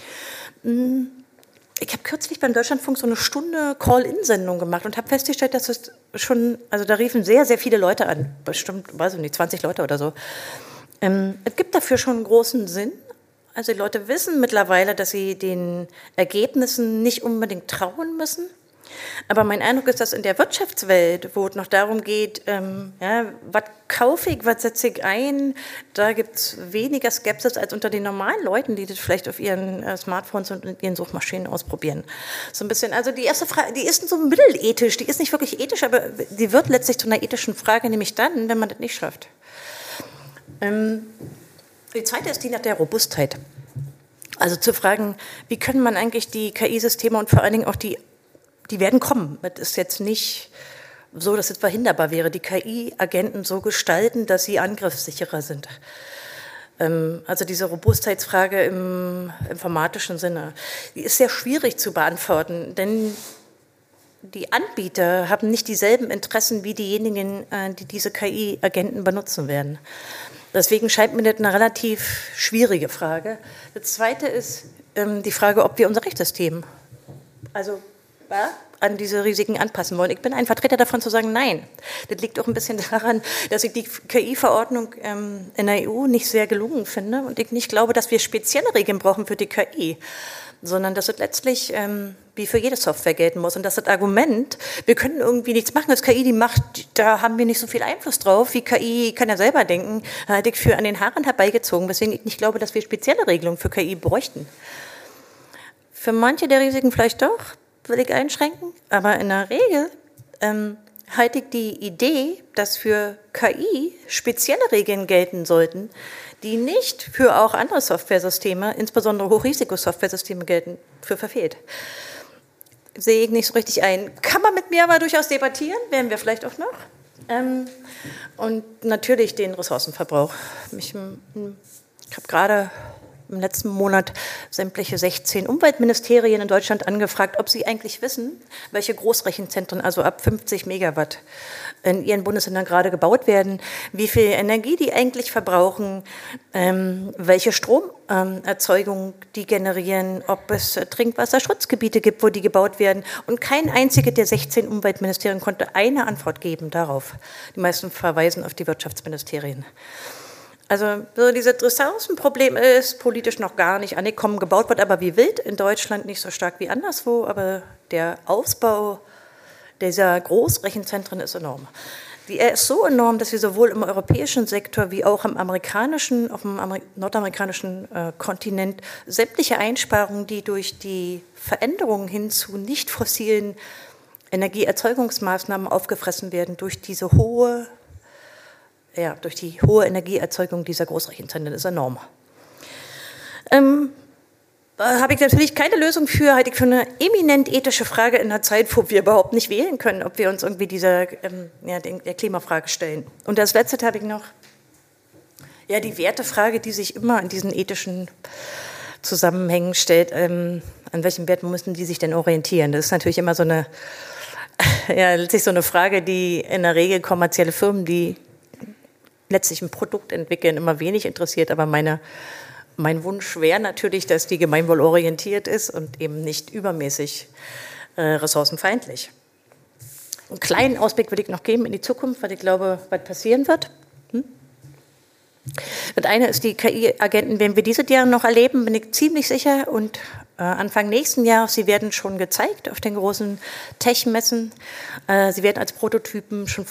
Ich habe kürzlich beim Deutschlandfunk so eine Stunde Call-In-Sendung gemacht und habe festgestellt, dass es schon, also da riefen sehr, sehr viele Leute an, bestimmt, weiß ich nicht, 20 Leute oder so. Es gibt dafür schon einen großen Sinn. Also die Leute wissen mittlerweile, dass sie den Ergebnissen nicht unbedingt trauen müssen. Aber mein Eindruck ist, dass in der Wirtschaftswelt, wo es noch darum geht, was kaufe ich, was setze ich ein, da gibt es weniger Skepsis als unter den normalen Leuten, die das vielleicht auf ihren Smartphones und in ihren Suchmaschinen ausprobieren. So ein bisschen, also die erste Frage, die ist so mittelethisch, die ist nicht wirklich ethisch, aber die wird letztlich zu einer ethischen Frage, nämlich dann, wenn man das nicht schafft. Die zweite ist die nach der Robustheit. Also zu fragen, wie können man eigentlich die KI-Systeme und vor allen Dingen auch die werden kommen. Es ist jetzt nicht so, dass es verhinderbar wäre, die KI-Agenten so gestalten, dass sie angriffssicherer sind. Also diese Robustheitsfrage im informatischen Sinne, die ist sehr schwierig zu beantworten, denn die Anbieter haben nicht dieselben Interessen wie diejenigen, die diese KI-Agenten benutzen werden. Deswegen scheint mir das eine relativ schwierige Frage. Das Zweite ist die Frage, ob wir unser Rechtssystem an diese Risiken anpassen wollen. Ich bin ein Vertreter davon zu sagen, nein. Das liegt auch ein bisschen daran, dass ich die KI-Verordnung in der EU nicht sehr gelungen finde und ich nicht glaube, dass wir spezielle Regeln brauchen für die KI, sondern dass es letztlich wie für jede Software gelten muss. Und dass das Argument, wir können irgendwie nichts machen, das KI die macht, da haben wir nicht so viel Einfluss drauf, wie KI kann ja selber denken, hatte ich für an den Haaren herbeigezogen, weswegen ich nicht glaube, dass wir spezielle Regelungen für KI bräuchten. Für manche der Risiken vielleicht doch, will ich einschränken, aber in der Regel halte ich die Idee, dass für KI spezielle Regeln gelten sollten, die nicht für auch andere Softwaresysteme, insbesondere Hochrisikosoftwaresysteme gelten, für verfehlt. Sehe ich nicht so richtig ein. Kann man mit mir aber durchaus debattieren, werden wir vielleicht auch noch. Und natürlich den Ressourcenverbrauch. Ich habe gerade im letzten Monat sämtliche 16 Umweltministerien in Deutschland angefragt, ob sie eigentlich wissen, welche Großrechenzentren, also ab 50 Megawatt, in ihren Bundesländern gerade gebaut werden, wie viel Energie die eigentlich verbrauchen, welche Stromerzeugung die generieren, ob es Trinkwasserschutzgebiete gibt, wo die gebaut werden. Und kein einziges der 16 Umweltministerien konnte eine Antwort geben darauf. Die meisten verweisen auf die Wirtschaftsministerien. Also so dieses Ressourcenproblem ist politisch noch gar nicht angekommen, gebaut wird aber wie wild, in Deutschland nicht so stark wie anderswo, aber der Ausbau dieser Großrechenzentren ist enorm. Er ist so enorm, dass wir sowohl im europäischen Sektor wie auch im amerikanischen, auf dem nordamerikanischen Kontinent sämtliche Einsparungen, die durch die Veränderungen hin zu nicht fossilen Energieerzeugungsmaßnahmen aufgefressen werden, durch die hohe Energieerzeugung dieser Großrechenzentren, ist enorm. Habe ich natürlich keine Lösung für, halte ich für eine eminent ethische Frage in einer Zeit, wo wir überhaupt nicht wählen können, ob wir uns irgendwie der Klimafrage stellen. Und als letztes habe ich noch die Wertefrage, die sich immer in diesen ethischen Zusammenhängen stellt. An welchen Werten müssen die sich denn orientieren? Das ist natürlich immer so eine Frage, die in der Regel kommerzielle Firmen, die letztlich ein Produkt entwickeln, immer wenig interessiert, aber mein Wunsch wäre natürlich, dass die gemeinwohlorientiert ist und eben nicht übermäßig ressourcenfeindlich. Einen kleinen Ausblick will ich noch geben in die Zukunft, weil ich glaube, was passieren wird. Das eine ist, die KI-Agenten werden wir dieses Jahr noch erleben, bin ich ziemlich sicher. Und Anfang nächsten Jahres, sie werden schon gezeigt auf den großen Tech-Messen. Sie werden als Prototypen schon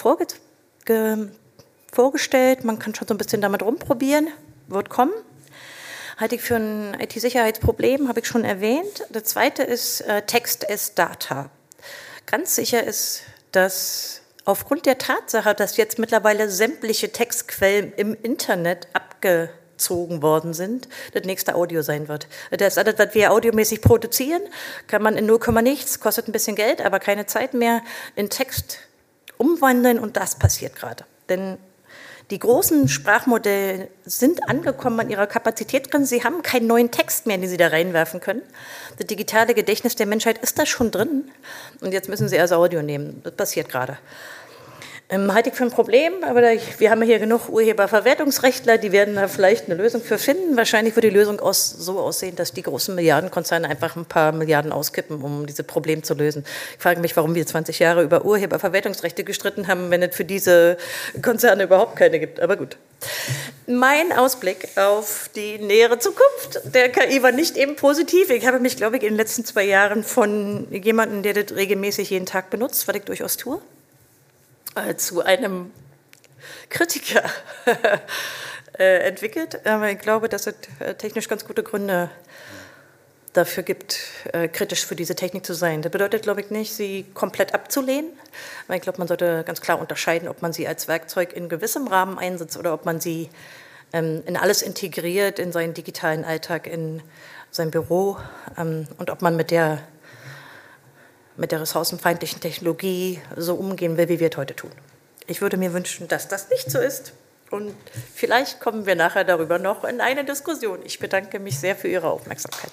vorgestellt. Man kann schon so ein bisschen damit rumprobieren, wird kommen. Halte ich für ein IT-Sicherheitsproblem, habe ich schon erwähnt. Das zweite ist Text as Data. Ganz sicher ist, dass aufgrund der Tatsache, dass jetzt mittlerweile sämtliche Textquellen im Internet abgezogen worden sind, das nächste Audio sein wird. Das alles, was wir audiomäßig produzieren, kann man in 0, nichts, kostet ein bisschen Geld, aber keine Zeit mehr, in Text umwandeln und das passiert gerade. Denn die großen Sprachmodelle sind angekommen an ihrer Kapazitätsgrenze. Sie haben keinen neuen Text mehr, den sie da reinwerfen können. Das digitale Gedächtnis der Menschheit ist da schon drin. Und jetzt müssen sie also Audio nehmen. Das passiert gerade. Halte ich für ein Problem, aber wir haben hier genug Urheberverwertungsrechtler, die werden da vielleicht eine Lösung für finden. Wahrscheinlich wird die Lösung so aussehen, dass die großen Milliardenkonzerne einfach ein paar Milliarden auskippen, um dieses Problem zu lösen. Ich frage mich, warum wir 20 Jahre über Urheberverwertungsrechte gestritten haben, wenn es für diese Konzerne überhaupt keine gibt. Aber gut. Mein Ausblick auf die nähere Zukunft der KI war nicht eben positiv. Ich habe mich, glaube ich, in den letzten 2 Jahren von jemandem, der das regelmäßig jeden Tag benutzt, was ich durchaus tue, zu einem Kritiker entwickelt. Aber ich glaube, dass es technisch ganz gute Gründe dafür gibt, kritisch für diese Technik zu sein. Das bedeutet, glaube ich, nicht, sie komplett abzulehnen. Aber ich glaube, man sollte ganz klar unterscheiden, ob man sie als Werkzeug in gewissem Rahmen einsetzt oder ob man sie in alles integriert, in seinen digitalen Alltag, in sein Büro und ob man mit der ressourcenfeindlichen Technologie so umgehen will, wie wir es heute tun. Ich würde mir wünschen, dass das nicht so ist. Und vielleicht kommen wir nachher darüber noch in eine Diskussion. Ich bedanke mich sehr für Ihre Aufmerksamkeit.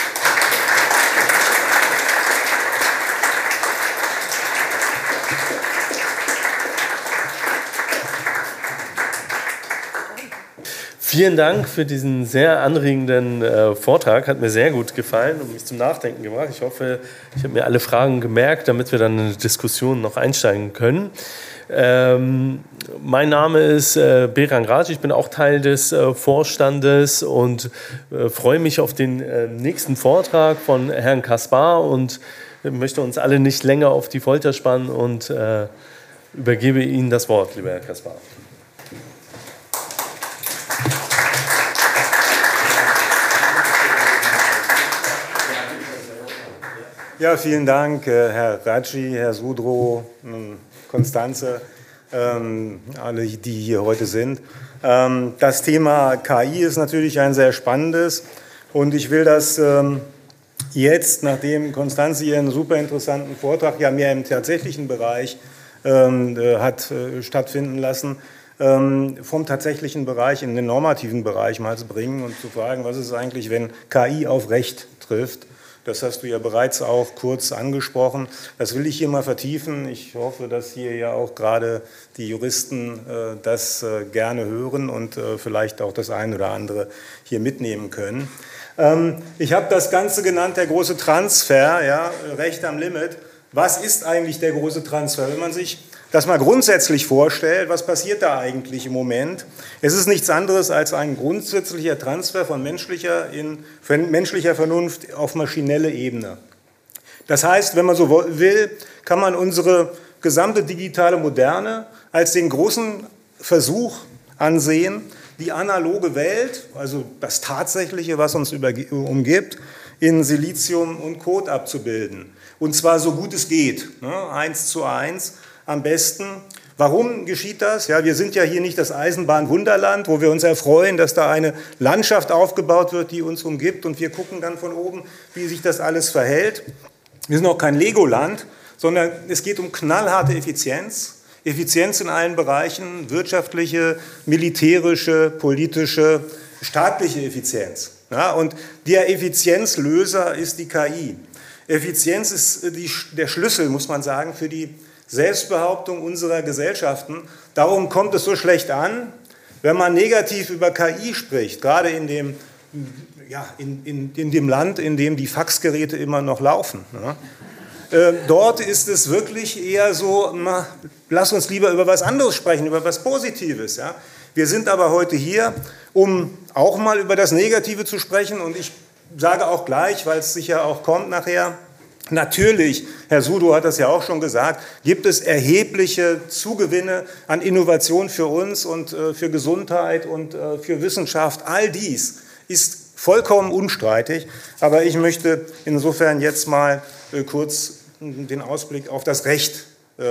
Vielen Dank für diesen sehr anregenden Vortrag. Hat mir sehr gut gefallen und mich zum Nachdenken gebracht. Ich hoffe, ich habe mir alle Fragen gemerkt, damit wir dann in die Diskussion noch einsteigen können. Mein Name ist Berang Raj, ich bin auch Teil des Vorstandes und freue mich auf den nächsten Vortrag von Herrn Kaspar und möchte uns alle nicht länger auf die Folter spannen und übergebe Ihnen das Wort, lieber Herr Kaspar. Ja, vielen Dank, Herr Raji, Herr Sudro, Konstanze, alle, die hier heute sind. Das Thema KI ist natürlich ein sehr spannendes und ich will das jetzt, nachdem Konstanze ihren super interessanten Vortrag ja mehr im tatsächlichen Bereich hat stattfinden lassen, vom tatsächlichen Bereich in den normativen Bereich mal zu bringen und zu fragen, was ist eigentlich, wenn KI auf Recht trifft. Das hast du ja bereits auch kurz angesprochen. Das will ich hier mal vertiefen. Ich hoffe, dass hier ja auch gerade die Juristen das gerne hören und vielleicht auch das eine oder andere hier mitnehmen können. Ich habe das Ganze genannt, der große Transfer, ja, Recht am Limit. Was ist eigentlich der große Transfer? Wenn man sich das mal grundsätzlich vorstellt, was passiert da eigentlich im Moment? Es ist nichts anderes als ein grundsätzlicher Transfer von menschlicher Vernunft auf maschinelle Ebene. Das heißt, wenn man so will, kann man unsere gesamte digitale Moderne als den großen Versuch ansehen, die analoge Welt, also das Tatsächliche, was uns umgibt, in Silizium und Code abzubilden. Und zwar so gut es geht, 1:1. Am besten. Warum geschieht das? Ja, wir sind ja hier nicht das Eisenbahnwunderland, wo wir uns erfreuen, dass da eine Landschaft aufgebaut wird, die uns umgibt und wir gucken dann von oben, wie sich das alles verhält. Wir sind auch kein Legoland, sondern es geht um knallharte Effizienz. Effizienz in allen Bereichen, wirtschaftliche, militärische, politische, staatliche Effizienz. Ja, und der Effizienzlöser ist die KI. Effizienz ist der Schlüssel, muss man sagen, für die Selbstbehauptung unserer Gesellschaften. Darum kommt es so schlecht an, wenn man negativ über KI spricht, gerade in dem Land, in dem die Faxgeräte immer noch laufen. Dort ist es wirklich eher so, lass uns lieber über was anderes sprechen, über was Positives. Ja? Wir sind aber heute hier, um auch mal über das Negative zu sprechen. Und ich sage auch gleich, weil es sicher auch kommt nachher, natürlich, Herr Sudrow hat das ja auch schon gesagt, gibt es erhebliche Zugewinne an Innovation für uns und für Gesundheit und für Wissenschaft. All dies ist vollkommen unstreitig, aber ich möchte insofern jetzt mal kurz den Ausblick auf das Recht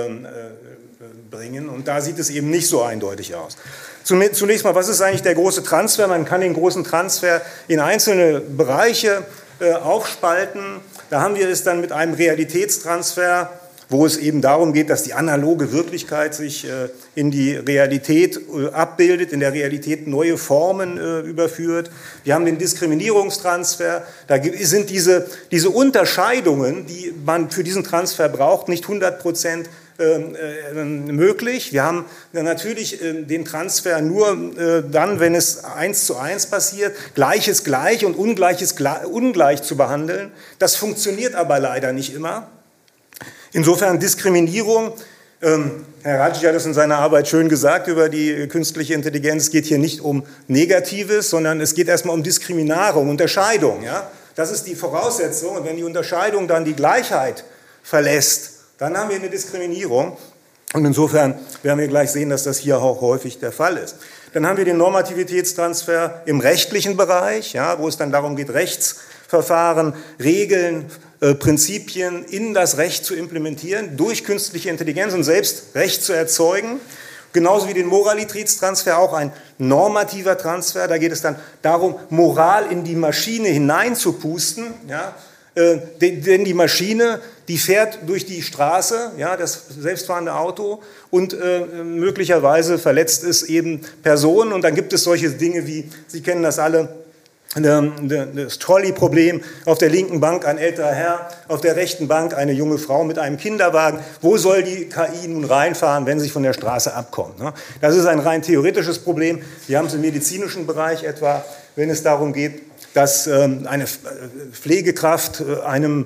bringen und da sieht es eben nicht so eindeutig aus. Zunächst mal, was ist eigentlich der große Transfer? Man kann den großen Transfer in einzelne Bereiche aufspalten. Da haben wir es dann mit einem Realitätstransfer, wo es eben darum geht, dass die analoge Wirklichkeit sich in die Realität abbildet, in der Realität neue Formen überführt. Wir haben den Diskriminierungstransfer. Da sind diese Unterscheidungen, die man für diesen Transfer braucht, nicht 100% möglich. Wir haben natürlich den Transfer nur dann, wenn es 1:1 passiert, Gleiches gleich und Ungleiches ungleich zu behandeln. Das funktioniert aber leider nicht immer. Insofern Diskriminierung, Herr Radzschi hat es in seiner Arbeit schön gesagt über die künstliche Intelligenz, es geht hier nicht um Negatives, sondern es geht erstmal um Diskriminierung, Unterscheidung. Ja? Das ist die Voraussetzung und wenn die Unterscheidung dann die Gleichheit verlässt, dann haben wir eine Diskriminierung und insofern werden wir gleich sehen, dass das hier auch häufig der Fall ist. Dann haben wir den Normativitätstransfer im rechtlichen Bereich, ja, wo es dann darum geht, Rechtsverfahren, Regeln, Prinzipien in das Recht zu implementieren, durch künstliche Intelligenz und selbst Recht zu erzeugen. Genauso wie den Moralitätstransfer, auch ein normativer Transfer. Da geht es dann darum, Moral in die Maschine hineinzupusten. Ja? Denn die Maschine, die fährt durch die Straße, ja, das selbstfahrende Auto, und möglicherweise verletzt es eben Personen. Und dann gibt es solche Dinge wie, Sie kennen das alle, das Trolley-Problem, auf der linken Bank ein älterer Herr, auf der rechten Bank eine junge Frau mit einem Kinderwagen. Wo soll die KI nun reinfahren, wenn sie von der Straße abkommt? Das ist ein rein theoretisches Problem. Wir haben es im medizinischen Bereich etwa, wenn es darum geht, dass eine Pflegekraft einem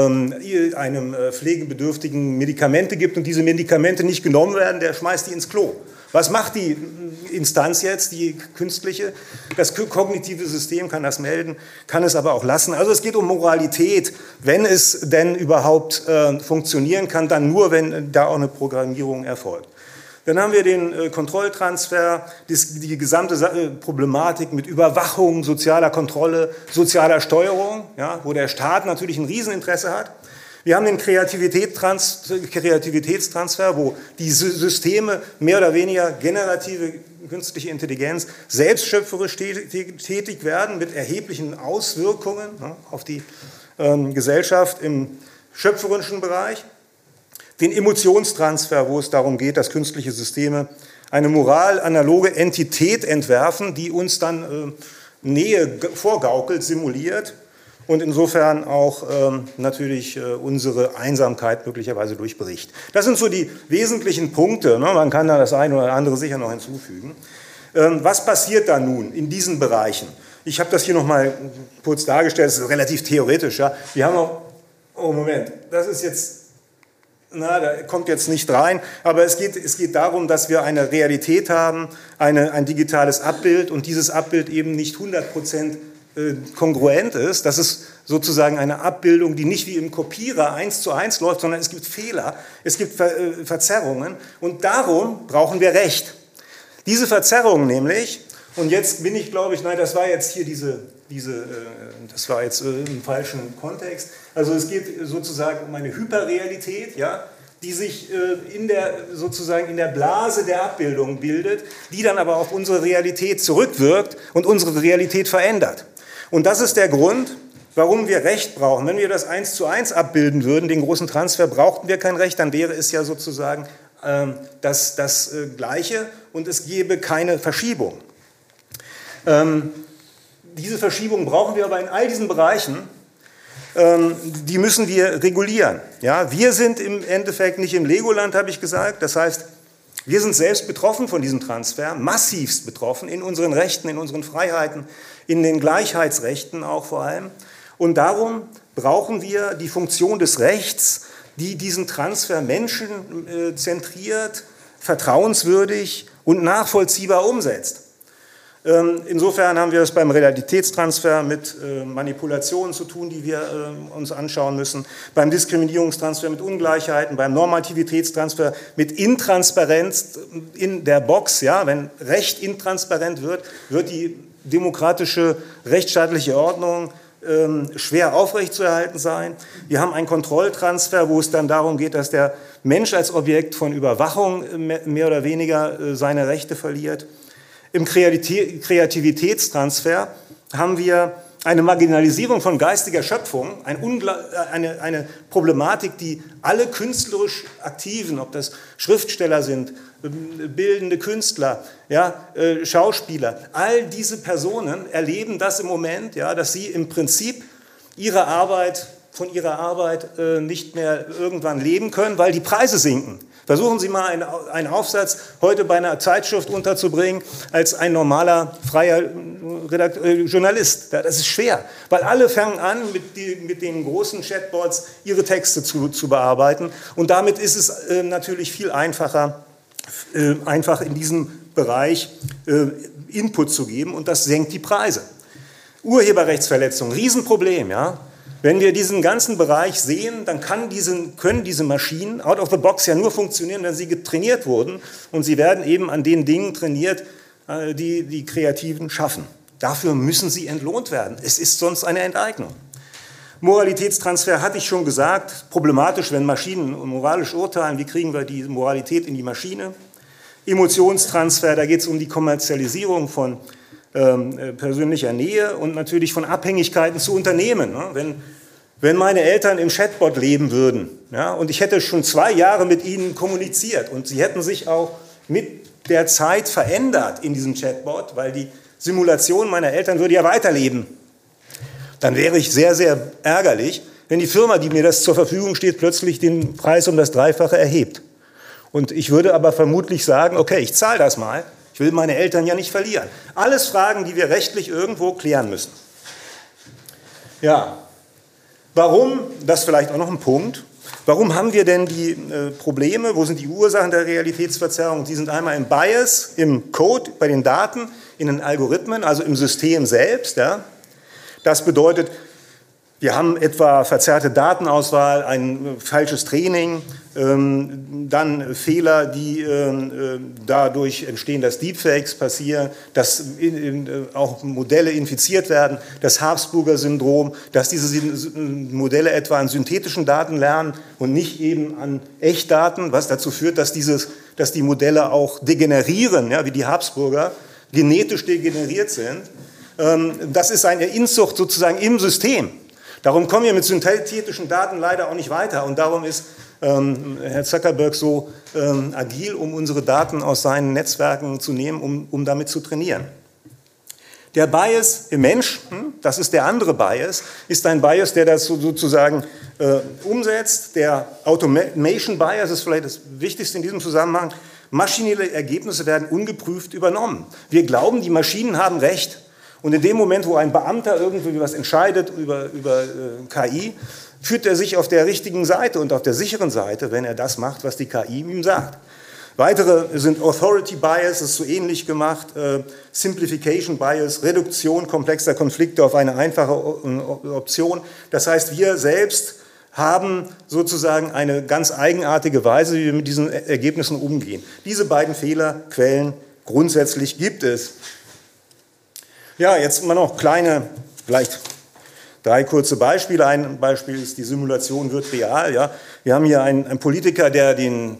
Pflegebedürftigen Medikamente gibt und diese Medikamente nicht genommen werden, der schmeißt die ins Klo. Was macht die Instanz jetzt, die künstliche? Das kognitive System kann das melden, kann es aber auch lassen. Also es geht um Moralität, wenn es denn überhaupt funktionieren kann, dann nur, wenn da auch eine Programmierung erfolgt. Dann haben wir den Kontrolltransfer, die gesamte Problematik mit Überwachung, sozialer Kontrolle, sozialer Steuerung, ja, wo der Staat natürlich ein Rieseninteresse hat. Wir haben den Kreativitätstransfer, wo die Systeme mehr oder weniger generative künstliche Intelligenz selbst schöpferisch tätig werden mit erheblichen Auswirkungen auf die Gesellschaft im schöpferischen Bereich. Den Emotionstransfer, wo es darum geht, dass künstliche Systeme eine moralanaloge Entität entwerfen, die uns dann Nähe vorgaukelt, simuliert und insofern auch natürlich unsere Einsamkeit möglicherweise durchbricht. Das sind so die wesentlichen Punkte. Ne? Man kann da das eine oder andere sicher noch hinzufügen. Was passiert da nun in diesen Bereichen? Ich habe das hier noch mal kurz dargestellt, das ist relativ theoretisch. Ja? Wir haben noch, oh Moment, das ist jetzt... da kommt jetzt nicht rein, aber es geht darum, dass wir eine Realität haben, ein digitales Abbild und dieses Abbild eben nicht 100% kongruent ist. Das ist sozusagen eine Abbildung, die nicht wie im Kopierer 1:1 läuft, sondern es gibt Fehler, es gibt Verzerrungen und darum brauchen wir Recht. Diese Verzerrungen nämlich, und jetzt bin ich, glaube ich, nein, das war jetzt hier das war jetzt im falschen Kontext. Also es geht sozusagen um eine Hyperrealität, ja, die sich sozusagen in der Blase der Abbildung bildet, die dann aber auf unsere Realität zurückwirkt und unsere Realität verändert. Und das ist der Grund, warum wir Recht brauchen. Wenn wir das 1:1 abbilden würden, den großen Transfer, brauchten wir kein Recht, dann wäre es ja sozusagen das Gleiche und es gäbe keine Verschiebung. Diese Verschiebung brauchen wir aber in all diesen Bereichen, die müssen wir regulieren. Ja, wir sind im Endeffekt nicht im Legoland, habe ich gesagt. Das heißt, wir sind selbst betroffen von diesem Transfer, massivst betroffen in unseren Rechten, in unseren Freiheiten, in den Gleichheitsrechten auch vor allem. Und darum brauchen wir die Funktion des Rechts, die diesen Transfer menschenzentriert, vertrauenswürdig und nachvollziehbar umsetzt. Insofern haben wir es beim Realitätstransfer mit Manipulationen zu tun, die wir uns anschauen müssen, beim Diskriminierungstransfer mit Ungleichheiten, beim Normativitätstransfer mit Intransparenz in der Box. Ja, wenn Recht intransparent wird, wird die demokratische rechtsstaatliche Ordnung schwer aufrechtzuerhalten sein. Wir haben einen Kontrolltransfer, wo es dann darum geht, dass der Mensch als Objekt von Überwachung mehr oder weniger seine Rechte verliert. Im Kreativitätstransfer haben wir eine Marginalisierung von geistiger Schöpfung, eine Problematik, die alle künstlerisch Aktiven, ob das Schriftsteller sind, bildende Künstler, ja, Schauspieler, all diese Personen erleben das im Moment, ja, dass sie im Prinzip von ihrer Arbeit nicht mehr irgendwann leben können, weil die Preise sinken. Versuchen Sie mal einen Aufsatz heute bei einer Zeitschrift unterzubringen als ein normaler, freier Journalist. Das ist schwer, weil alle fangen an, mit den großen Chatbots ihre Texte zu bearbeiten. Und damit ist es natürlich viel einfacher, einfach in diesem Bereich Input zu geben, und das senkt die Preise. Urheberrechtsverletzung, Riesenproblem, ja. Wenn wir diesen ganzen Bereich sehen, dann können diese Maschinen out of the box ja nur funktionieren, wenn sie getrainiert wurden, und sie werden eben an den Dingen trainiert, die die Kreativen schaffen. Dafür müssen sie entlohnt werden. Es ist sonst eine Enteignung. Moralitätstransfer hatte ich schon gesagt, problematisch, wenn Maschinen moralisch urteilen. Wie kriegen wir die Moralität in die Maschine? Emotionstransfer, da geht es um die Kommerzialisierung von persönlicher Nähe und natürlich von Abhängigkeiten zu Unternehmen. Wenn meine Eltern im Chatbot leben würden, ja, und ich hätte schon 2 Jahre mit ihnen kommuniziert und sie hätten sich auch mit der Zeit verändert in diesem Chatbot, weil die Simulation meiner Eltern würde ja weiterleben, dann wäre ich sehr, sehr ärgerlich, wenn die Firma, die mir das zur Verfügung steht, plötzlich den Preis um das Dreifache erhebt. Und ich würde aber vermutlich sagen, okay, ich zahle das mal. Ich will meine Eltern ja nicht verlieren. Alles Fragen, die wir rechtlich irgendwo klären müssen. Ja, warum, das ist vielleicht auch noch ein Punkt, warum haben wir denn die Probleme, wo sind die Ursachen der Realitätsverzerrung? Die sind einmal im Bias, im Code, bei den Daten, in den Algorithmen, also im System selbst. Ja. Das bedeutet, wir haben etwa verzerrte Datenauswahl, ein falsches Training, dann Fehler, die dadurch entstehen, dass Deepfakes passieren, dass auch Modelle infiziert werden, das Habsburger-Syndrom, dass diese Modelle etwa an synthetischen Daten lernen und nicht eben an Echtdaten, was dazu führt, dass die Modelle auch degenerieren, ja, wie die Habsburger, genetisch degeneriert sind. Das ist eine Inzucht sozusagen im System. Darum kommen wir mit synthetischen Daten leider auch nicht weiter, und darum ist Herr Zuckerberg so agil, um unsere Daten aus seinen Netzwerken zu nehmen, um damit zu trainieren. Der Bias im Menschen, das ist der andere Bias, ist ein Bias, der das sozusagen umsetzt. Der Automation Bias ist vielleicht das Wichtigste in diesem Zusammenhang. Maschinelle Ergebnisse werden ungeprüft übernommen. Wir glauben, die Maschinen haben Recht. Und in dem Moment, wo ein Beamter irgendwie was entscheidet über KI, führt er sich auf der richtigen Seite und auf der sicheren Seite, wenn er das macht, was die KI ihm sagt. Weitere sind Authority Bias, das ist so ähnlich gemacht, Simplification Bias, Reduktion komplexer Konflikte auf eine einfache Option. Das heißt, wir selbst haben sozusagen eine ganz eigenartige Weise, wie wir mit diesen Ergebnissen umgehen. Diese beiden Fehlerquellen grundsätzlich gibt es. Ja, jetzt mal noch kleine, vielleicht 3 kurze Beispiele. Ein Beispiel ist, die Simulation wird real. Ja. Wir haben hier einen Politiker, der die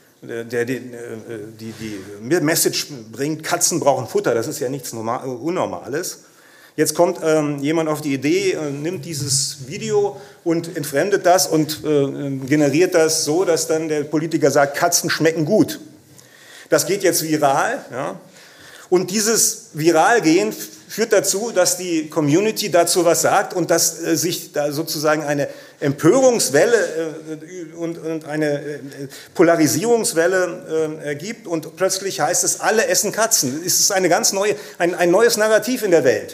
Message bringt, Katzen brauchen Futter. Das ist ja nichts Unnormales. Jetzt kommt jemand auf die Idee, nimmt dieses Video und entfremdet das und generiert das so, dass dann der Politiker sagt, Katzen schmecken gut. Das geht jetzt viral. Ja. Und dieses Viralgehen führt dazu, dass die Community dazu was sagt und dass sich da sozusagen eine Empörungswelle und eine Polarisierungswelle ergibt, und plötzlich heißt es, alle essen Katzen. Es ist eine ganz neue, ein neues Narrativ in der Welt.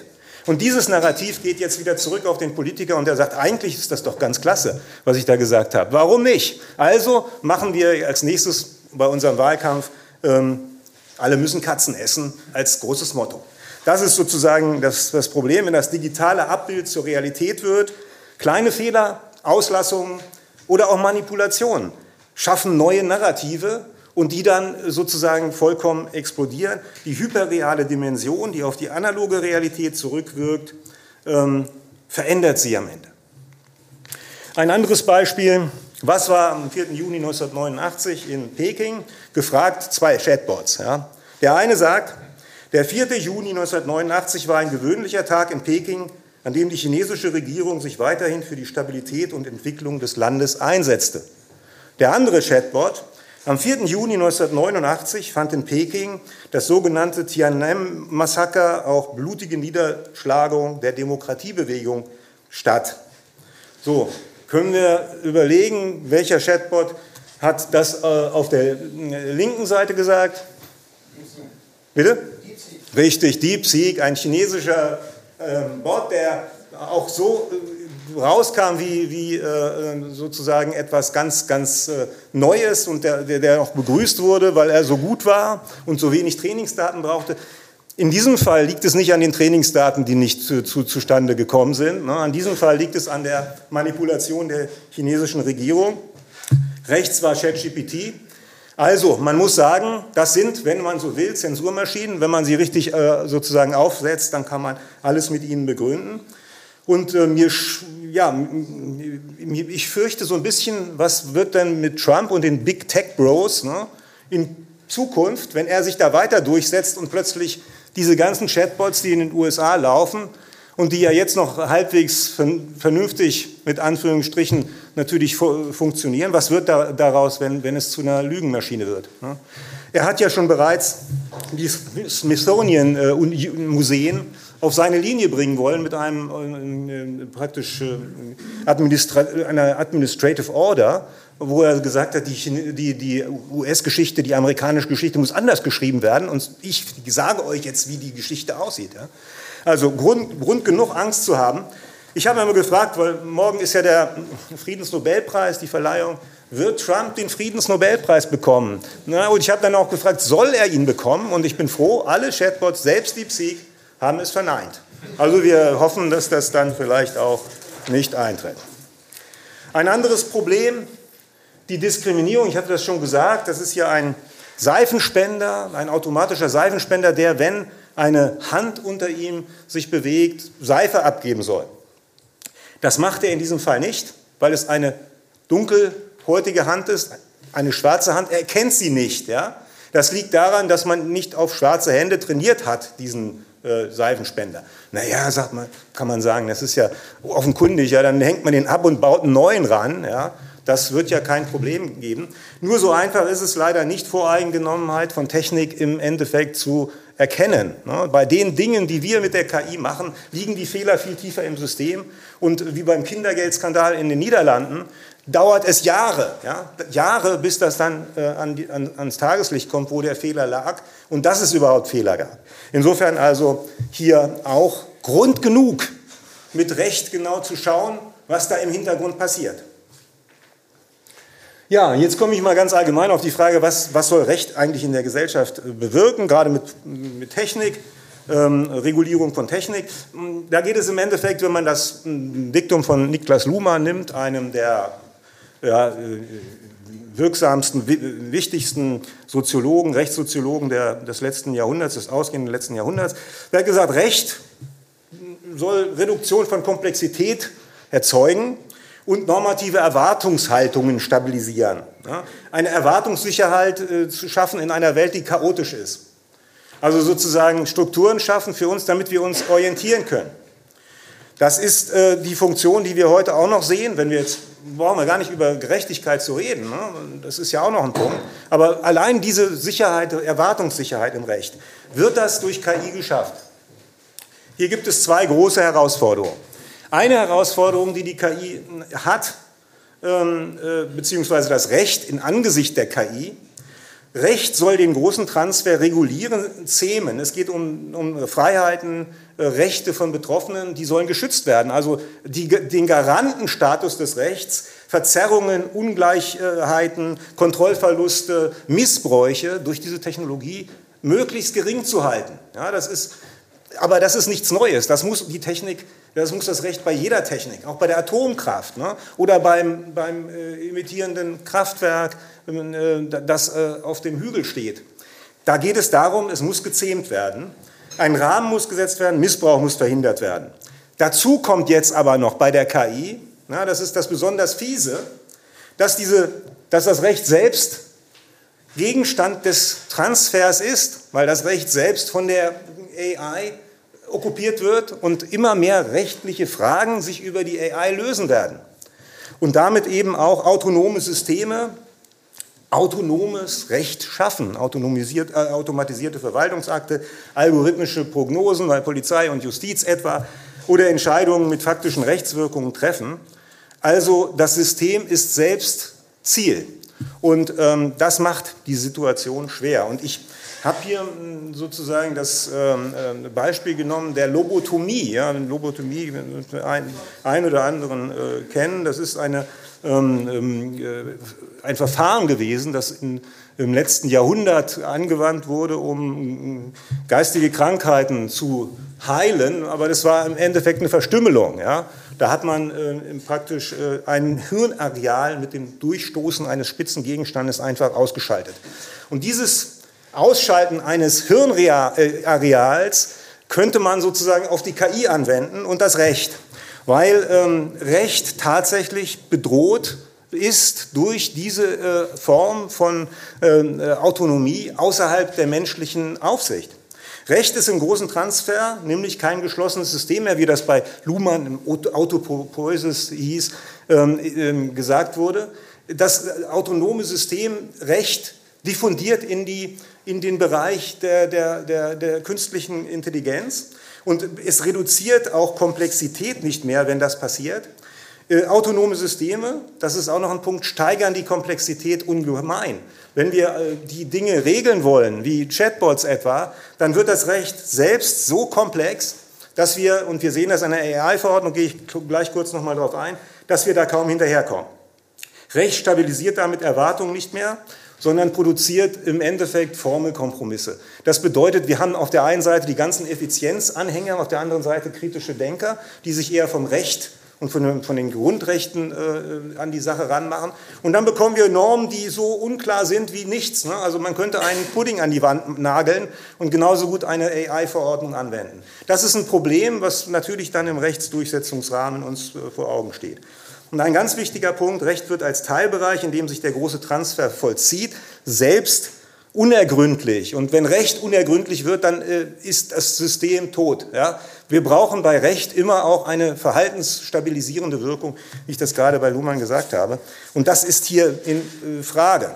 Und dieses Narrativ geht jetzt wieder zurück auf den Politiker und er sagt, eigentlich ist das doch ganz klasse, was ich da gesagt habe. Warum nicht? Also machen wir als nächstes bei unserem Wahlkampf alle müssen Katzen essen als großes Motto. Das ist sozusagen das Problem, wenn das digitale Abbild zur Realität wird. Kleine Fehler, Auslassungen oder auch Manipulationen schaffen neue Narrative und die dann sozusagen vollkommen explodieren. Die hyperreale Dimension, die auf die analoge Realität zurückwirkt, verändert sie am Ende. Ein anderes Beispiel, was war am 4. Juni 1989 in Peking? Gefragt, 2 Chatbots. Ja. Der eine sagt, der 4. Juni 1989 war ein gewöhnlicher Tag in Peking, an dem die chinesische Regierung sich weiterhin für die Stabilität und Entwicklung des Landes einsetzte. Der andere Chatbot, am 4. Juni 1989 fand in Peking das sogenannte Tiananmen-Massaker, auch blutige Niederschlagung der Demokratiebewegung, statt. So, können wir überlegen, welcher Chatbot hat das auf der linken Seite gesagt? Bitte? Richtig, DeepSeek, ein chinesischer Bot, der auch so rauskam wie sozusagen etwas ganz, ganz Neues und der auch begrüßt wurde, weil er so gut war und so wenig Trainingsdaten brauchte. In diesem Fall liegt es nicht an den Trainingsdaten, die nicht zustande gekommen sind. Ne? An diesem Fall liegt es an der Manipulation der chinesischen Regierung. Rechts war ChatGPT. Also, man muss sagen, das sind, wenn man so will, Zensurmaschinen. Wenn man sie richtig sozusagen aufsetzt, dann kann man alles mit ihnen begründen. Und ich fürchte so ein bisschen, was wird denn mit Trump und den Big Tech Bros, ne, in Zukunft, wenn er sich da weiter durchsetzt und plötzlich diese ganzen Chatbots, die in den USA laufen und die ja jetzt noch halbwegs vernünftig, mit Anführungsstrichen, natürlich funktionieren, was wird daraus, wenn es zu einer Lügenmaschine wird? Ne? Er hat ja schon bereits die Smithsonian-Museen auf seine Linie bringen wollen mit einem einer Administrative Order, wo er gesagt hat, die US-Geschichte, die amerikanische Geschichte muss anders geschrieben werden und ich sage euch jetzt, wie die Geschichte aussieht. Ja? Also Grund genug, Angst zu haben. Ich habe mir gefragt, weil morgen ist ja der Friedensnobelpreis, die Verleihung, wird Trump den Friedensnobelpreis bekommen? Na, und ich habe dann auch gefragt, soll er ihn bekommen? Und ich bin froh, alle Chatbots, selbst DeepSeek, haben es verneint. Also wir hoffen, dass das dann vielleicht auch nicht eintritt. Ein anderes Problem, die Diskriminierung, ich hatte das schon gesagt, das ist ja ein Seifenspender, ein automatischer Seifenspender, der, wenn eine Hand unter ihm sich bewegt, Seife abgeben soll. Das macht er in diesem Fall nicht, weil es eine dunkelhäutige Hand ist, eine schwarze Hand, er kennt sie nicht. Ja? Das liegt daran, dass man nicht auf schwarze Hände trainiert hat, diesen Seifenspender. Naja, kann man sagen, das ist ja offenkundig, ja, dann hängt man den ab und baut einen neuen ran. Ja? Das wird ja kein Problem geben. Nur so einfach ist es leider nicht, Voreingenommenheit von Technik im Endeffekt zu erkennen. Bei den Dingen, die wir mit der KI machen, liegen die Fehler viel tiefer im System. Und wie beim Kindergeldskandal in den Niederlanden dauert es Jahre, ja, Jahre, bis das dann ans Tageslicht kommt, wo der Fehler lag und dass es überhaupt Fehler gab. Insofern also hier auch Grund genug, mit Recht genau zu schauen, was da im Hintergrund passiert. Ja, jetzt komme ich mal ganz allgemein auf die Frage, was soll Recht eigentlich in der Gesellschaft bewirken, gerade mit Technik, Regulierung von Technik. Da geht es im Endeffekt, wenn man das Diktum von Niklas Luhmann nimmt, einem der wirksamsten, wichtigsten Soziologen, Rechtssoziologen des letzten Jahrhunderts, des ausgehenden letzten Jahrhunderts, der hat gesagt, Recht soll Reduktion von Komplexität erzeugen und normative Erwartungshaltungen stabilisieren. Ja? Eine Erwartungssicherheit zu schaffen in einer Welt, die chaotisch ist. Also sozusagen Strukturen schaffen für uns, damit wir uns orientieren können. Das ist die Funktion, die wir heute auch noch sehen, wenn wir jetzt, brauchen wir gar nicht über Gerechtigkeit zu reden, ne? Das ist ja auch noch ein Punkt, aber allein diese Sicherheit, Erwartungssicherheit im Recht, wird das durch KI geschafft. Hier gibt es 2 große Herausforderungen. Eine Herausforderung, die KI hat, beziehungsweise das Recht in Angesicht der KI, Recht soll den großen Transfer regulieren, zähmen. Es geht um Freiheiten, Rechte von Betroffenen, die sollen geschützt werden. Also den Garantenstatus des Rechts, Verzerrungen, Ungleichheiten, Kontrollverluste, Missbräuche durch diese Technologie möglichst gering zu halten. Ja, aber das ist nichts Neues. Das muss das Recht bei jeder Technik, auch bei der Atomkraft, ne? Oder beim imitierenden Kraftwerk, das auf dem Hügel steht. Da geht es darum, es muss gezähmt werden, ein Rahmen muss gesetzt werden, Missbrauch muss verhindert werden. Dazu kommt jetzt aber noch bei der KI, na, das ist das besonders Fiese, dass das Recht selbst Gegenstand des Transfers ist, weil das Recht selbst von der AI okkupiert wird und immer mehr rechtliche Fragen sich über die AI lösen werden. Und damit eben auch autonome Systeme, autonomes Recht schaffen, automatisierte Verwaltungsakte, algorithmische Prognosen bei Polizei und Justiz etwa oder Entscheidungen mit faktischen Rechtswirkungen treffen. Also das System ist selbst Ziel und das macht die Situation schwer. Und ich habe hier sozusagen das Beispiel genommen der Lobotomie. Ja, Lobotomie, ein oder anderen kennen, das ist ein Verfahren gewesen, das im letzten Jahrhundert angewandt wurde, um geistige Krankheiten zu heilen, aber das war im Endeffekt eine Verstümmelung. Ja? Da hat man praktisch ein Hirnareal mit dem Durchstoßen eines spitzen Gegenstandes einfach ausgeschaltet. Und dieses Ausschalten eines Hirnareals könnte man sozusagen auf die KI anwenden und das Recht, weil Recht tatsächlich bedroht ist durch diese Form von Autonomie außerhalb der menschlichen Aufsicht. Recht ist im großen Transfer nämlich kein geschlossenes System mehr, wie das bei Luhmann im Autopoiesis hieß, gesagt wurde. Das autonome System Recht diffundiert in den Bereich der künstlichen Intelligenz und es reduziert auch Komplexität nicht mehr, wenn das passiert. Autonome Systeme, das ist auch noch ein Punkt, steigern die Komplexität ungemein. Wenn wir die Dinge regeln wollen, wie Chatbots etwa, dann wird das Recht selbst so komplex, dass wir, und wir sehen das an der AI-Verordnung, gehe ich gleich kurz nochmal darauf ein, dass wir da kaum hinterherkommen. Recht stabilisiert damit Erwartungen nicht mehr, sondern produziert im Endeffekt Formelkompromisse. Das bedeutet, wir haben auf der einen Seite die ganzen Effizienzanhänger, auf der anderen Seite kritische Denker, die sich eher vom Recht und von den Grundrechten an die Sache ranmachen. Und dann bekommen wir Normen, die so unklar sind wie nichts. Ne? Also man könnte einen Pudding an die Wand nageln und genauso gut eine AI-Verordnung anwenden. Das ist ein Problem, was natürlich dann im Rechtsdurchsetzungsrahmen uns vor Augen steht. Und ein ganz wichtiger Punkt, Recht wird als Teilbereich, in dem sich der große Transfer vollzieht, selbst unergründlich. Und wenn Recht unergründlich wird, dann ist das System tot. Ja? Wir brauchen bei Recht immer auch eine verhaltensstabilisierende Wirkung, wie ich das gerade bei Luhmann gesagt habe. Und das ist hier in Frage.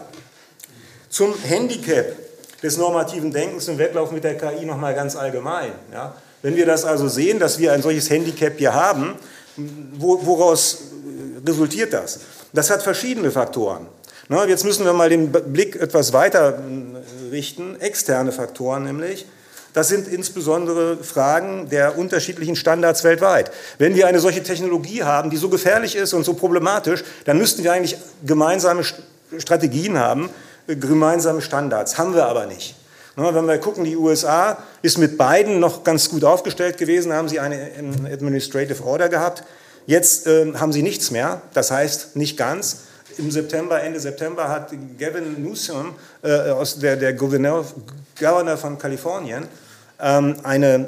Zum Handicap des normativen Denkens im Wettlauf mit der KI nochmal ganz allgemein. Ja? Wenn wir das also sehen, dass wir ein solches Handicap hier haben, woraus resultiert das? Das hat verschiedene Faktoren. Na, jetzt müssen wir mal den Blick etwas weiter richten, externe Faktoren nämlich. Das sind insbesondere Fragen der unterschiedlichen Standards weltweit. Wenn wir eine solche Technologie haben, die so gefährlich ist und so problematisch, dann müssten wir eigentlich gemeinsame Strategien haben, gemeinsame Standards. Haben wir aber nicht. Na, wenn wir gucken, die USA ist mit beiden noch ganz gut aufgestellt gewesen, da haben sie eine Administrative Order gehabt. Jetzt haben sie nichts mehr, das heißt nicht ganz. Ende September hat Gavin Newsom, der Governor von Kalifornien, einen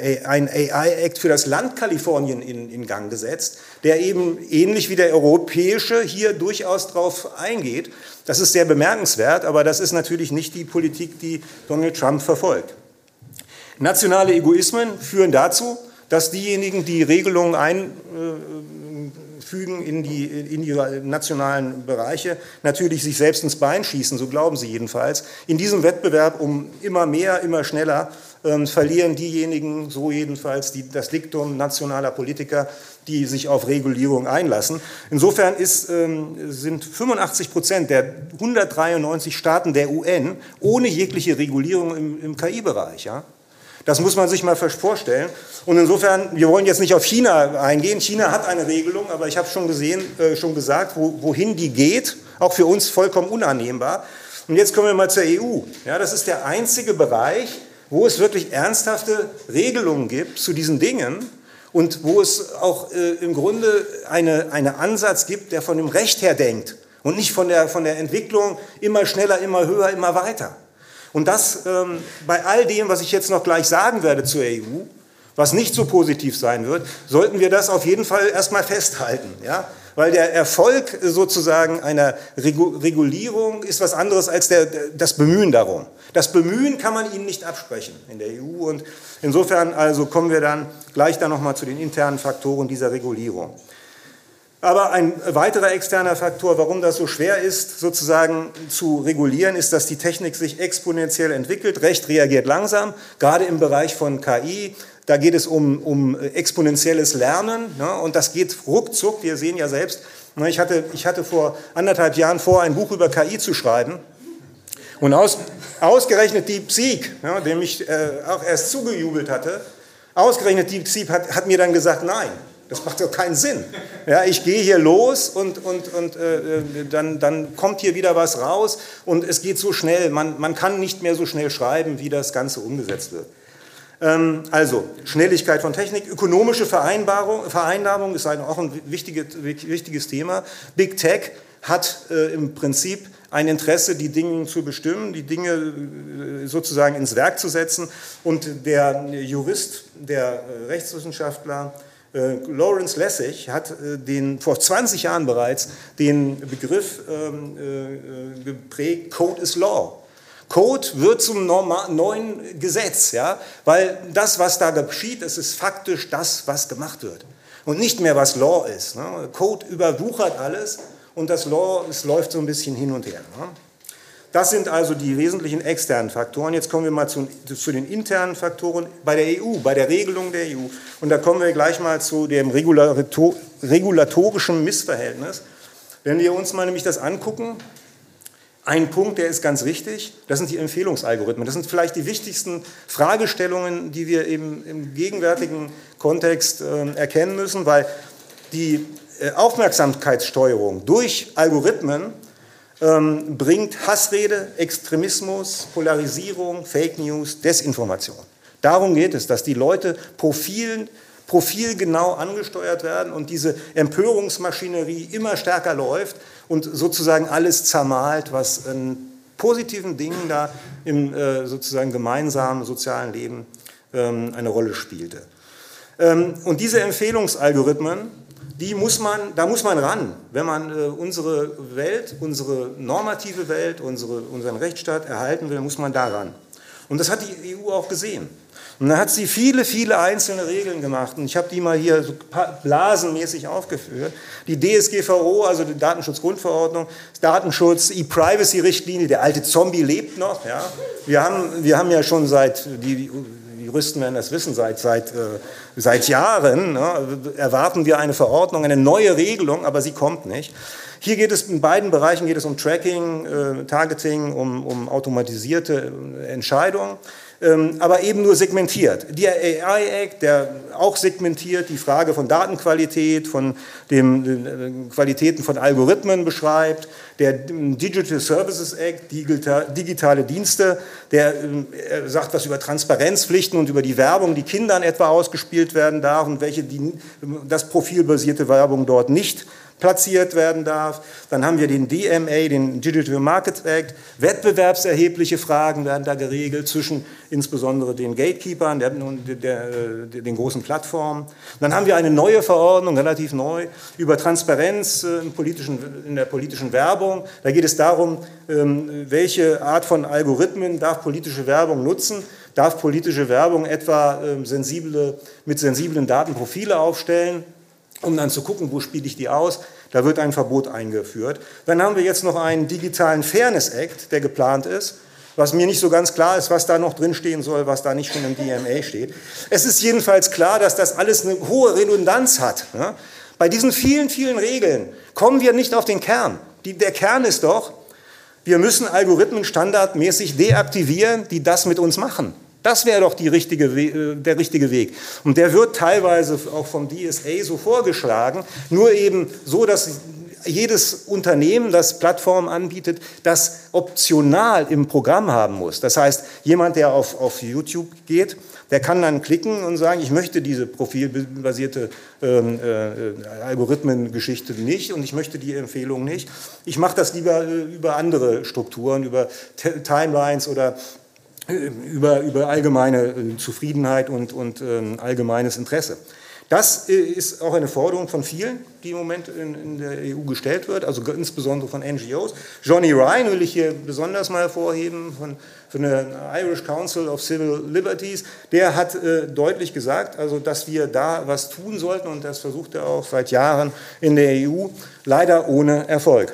AI-Act für das Land Kalifornien in Gang gesetzt, der eben ähnlich wie der europäische hier durchaus drauf eingeht. Das ist sehr bemerkenswert, aber das ist natürlich nicht die Politik, die Donald Trump verfolgt. Nationale Egoismen führen dazu, dass diejenigen, die Regelungen einfügen in ihre nationalen Bereiche, natürlich sich selbst ins Bein schießen, so glauben sie jedenfalls, in diesem Wettbewerb um immer mehr, immer schneller verlieren diejenigen, so jedenfalls das Diktum nationaler Politiker, die sich auf Regulierung einlassen. Insofern sind 85% der 193 Staaten der UN ohne jegliche Regulierung im KI-Bereich. Ja? Das muss man sich mal vorstellen. Und insofern, wir wollen jetzt nicht auf China eingehen. China hat eine Regelung, aber ich habe schon gesagt, wohin die geht, auch für uns vollkommen unannehmbar. Und jetzt kommen wir mal zur EU. Ja, das ist der einzige Bereich, wo es wirklich ernsthafte Regelungen gibt zu diesen Dingen und wo es auch im Grunde einen Ansatz gibt, der von dem Recht her denkt und nicht von der Entwicklung immer schneller, immer höher, immer weiter. Und das bei all dem, was ich jetzt noch gleich sagen werde zur EU, was nicht so positiv sein wird, sollten wir das auf jeden Fall erstmal festhalten. Ja? Weil der Erfolg sozusagen einer Regulierung ist was anderes als das Bemühen darum. Das Bemühen kann man ihnen nicht absprechen in der EU und insofern also kommen wir dann gleich nochmal zu den internen Faktoren dieser Regulierung. Aber ein weiterer externer Faktor, warum das so schwer ist, sozusagen zu regulieren, ist, dass die Technik sich exponentiell entwickelt. Recht reagiert langsam, gerade im Bereich von KI. Da geht es um exponentielles Lernen, ne, und das geht ruckzuck. Wir sehen ja selbst, ne, ich hatte vor 1,5 Jahren vor, ein Buch über KI zu schreiben. Und ausgerechnet DeepSeek, ja, dem ich auch erst zugejubelt hatte, ausgerechnet DeepSeek hat mir dann gesagt, nein. Das macht doch keinen Sinn. Ja, ich gehe hier los und dann kommt hier wieder was raus und es geht so schnell. Man kann nicht mehr so schnell schreiben, wie das Ganze umgesetzt wird. Also Schnelligkeit von Technik, ökonomische Vereinnahmung ist auch ein wichtiges Thema. Big Tech hat im Prinzip ein Interesse, die Dinge zu bestimmen, die Dinge sozusagen ins Werk zu setzen. Und der Jurist, der Rechtswissenschaftler, Lawrence Lessig hat vor 20 Jahren bereits den Begriff geprägt, Code is Law. Code wird zum neuen Gesetz, ja? Weil das, was da geschieht, es ist faktisch das, was gemacht wird. Und nicht mehr, was Law ist. Ne? Code überwuchert alles und das Law, es läuft so ein bisschen hin und her. Ne? Das sind also die wesentlichen externen Faktoren. Jetzt kommen wir mal zu den internen Faktoren bei der EU, bei der Regelung der EU. Und da kommen wir gleich mal zu dem regulatorischen Missverhältnis. Wenn wir uns mal nämlich das angucken, ein Punkt, der ist ganz wichtig, das sind die Empfehlungsalgorithmen. Das sind vielleicht die wichtigsten Fragestellungen, die wir im gegenwärtigen Kontext erkennen müssen, weil die Aufmerksamkeitssteuerung durch Algorithmen bringt Hassrede, Extremismus, Polarisierung, Fake News, Desinformation. Darum geht es, dass die Leute profilgenau angesteuert werden und diese Empörungsmaschinerie immer stärker läuft und sozusagen alles zermalt, was an positiven Dingen da im sozusagen gemeinsamen sozialen Leben eine Rolle spielte. Und diese Empfehlungsalgorithmen, da muss man ran, wenn man unsere Welt, unsere normative Welt, unseren Rechtsstaat erhalten will, muss man da ran. Und das hat die EU auch gesehen. Und da hat sie viele, viele einzelne Regeln gemacht. Und ich habe die mal hier so blasenmäßig aufgeführt. Die DSGVO, also die Datenschutzgrundverordnung, Datenschutz, E-Privacy-Richtlinie, der alte Zombie lebt noch. Ja. Wir haben ja schon die Juristen werden das wissen, seit Jahren, ne, erwarten wir eine Verordnung, eine neue Regelung, aber sie kommt nicht. Hier geht es in beiden Bereichen um Tracking, Targeting, um automatisierte Entscheidungen, aber eben nur segmentiert. Der AI Act, der auch segmentiert die Frage von Datenqualität, von den Qualitäten von Algorithmen beschreibt, der Digital Services Act, digitale Dienste, der sagt was über Transparenzpflichten und über die Werbung, die Kindern etwa ausgespielt werden darf und das profilbasierte Werbung dort nicht platziert werden darf. Dann haben wir den DMA, den Digital Markets Act. Wettbewerbserhebliche Fragen werden da geregelt zwischen insbesondere den Gatekeepern und den großen Plattformen. Dann haben wir eine neue Verordnung, relativ neu, über Transparenz in der politischen Werbung. Da geht es darum, welche Art von Algorithmen darf politische Werbung nutzen. Darf politische Werbung etwa mit sensiblen Daten Profile aufstellen, um dann zu gucken, wo spiele ich die aus. Da wird ein Verbot eingeführt. Dann haben wir jetzt noch einen digitalen Fairness Act, der geplant ist. was mir nicht so ganz klar ist, was da noch drinstehen soll, was da nicht schon im DMA steht. Es ist jedenfalls klar, dass das alles eine hohe Redundanz hat. Ja? Bei diesen vielen, vielen Regeln kommen wir nicht auf den Kern. Der Kern ist doch, wir müssen Algorithmen standardmäßig deaktivieren, die das mit uns machen. Das wäre doch der richtige Weg. Und der wird teilweise auch vom DSA so vorgeschlagen, nur eben so, dass jedes Unternehmen, das Plattformen anbietet, das optional im Programm haben muss. Das heißt, jemand, der auf YouTube geht, der kann dann klicken und sagen, ich möchte diese profilbasierte Algorithmengeschichte nicht und ich möchte die Empfehlung nicht. Ich mache das lieber über andere Strukturen, über Timelines oder über allgemeine Zufriedenheit und allgemeines Interesse. Das ist auch eine Forderung von vielen, die im Moment in der EU gestellt wird, also insbesondere von NGOs. Johnny Ryan will ich hier besonders mal hervorheben, von der Irish Council of Civil Liberties. Der hat deutlich gesagt, also, dass wir da was tun sollten, und das versucht er auch seit Jahren in der EU, leider ohne Erfolg.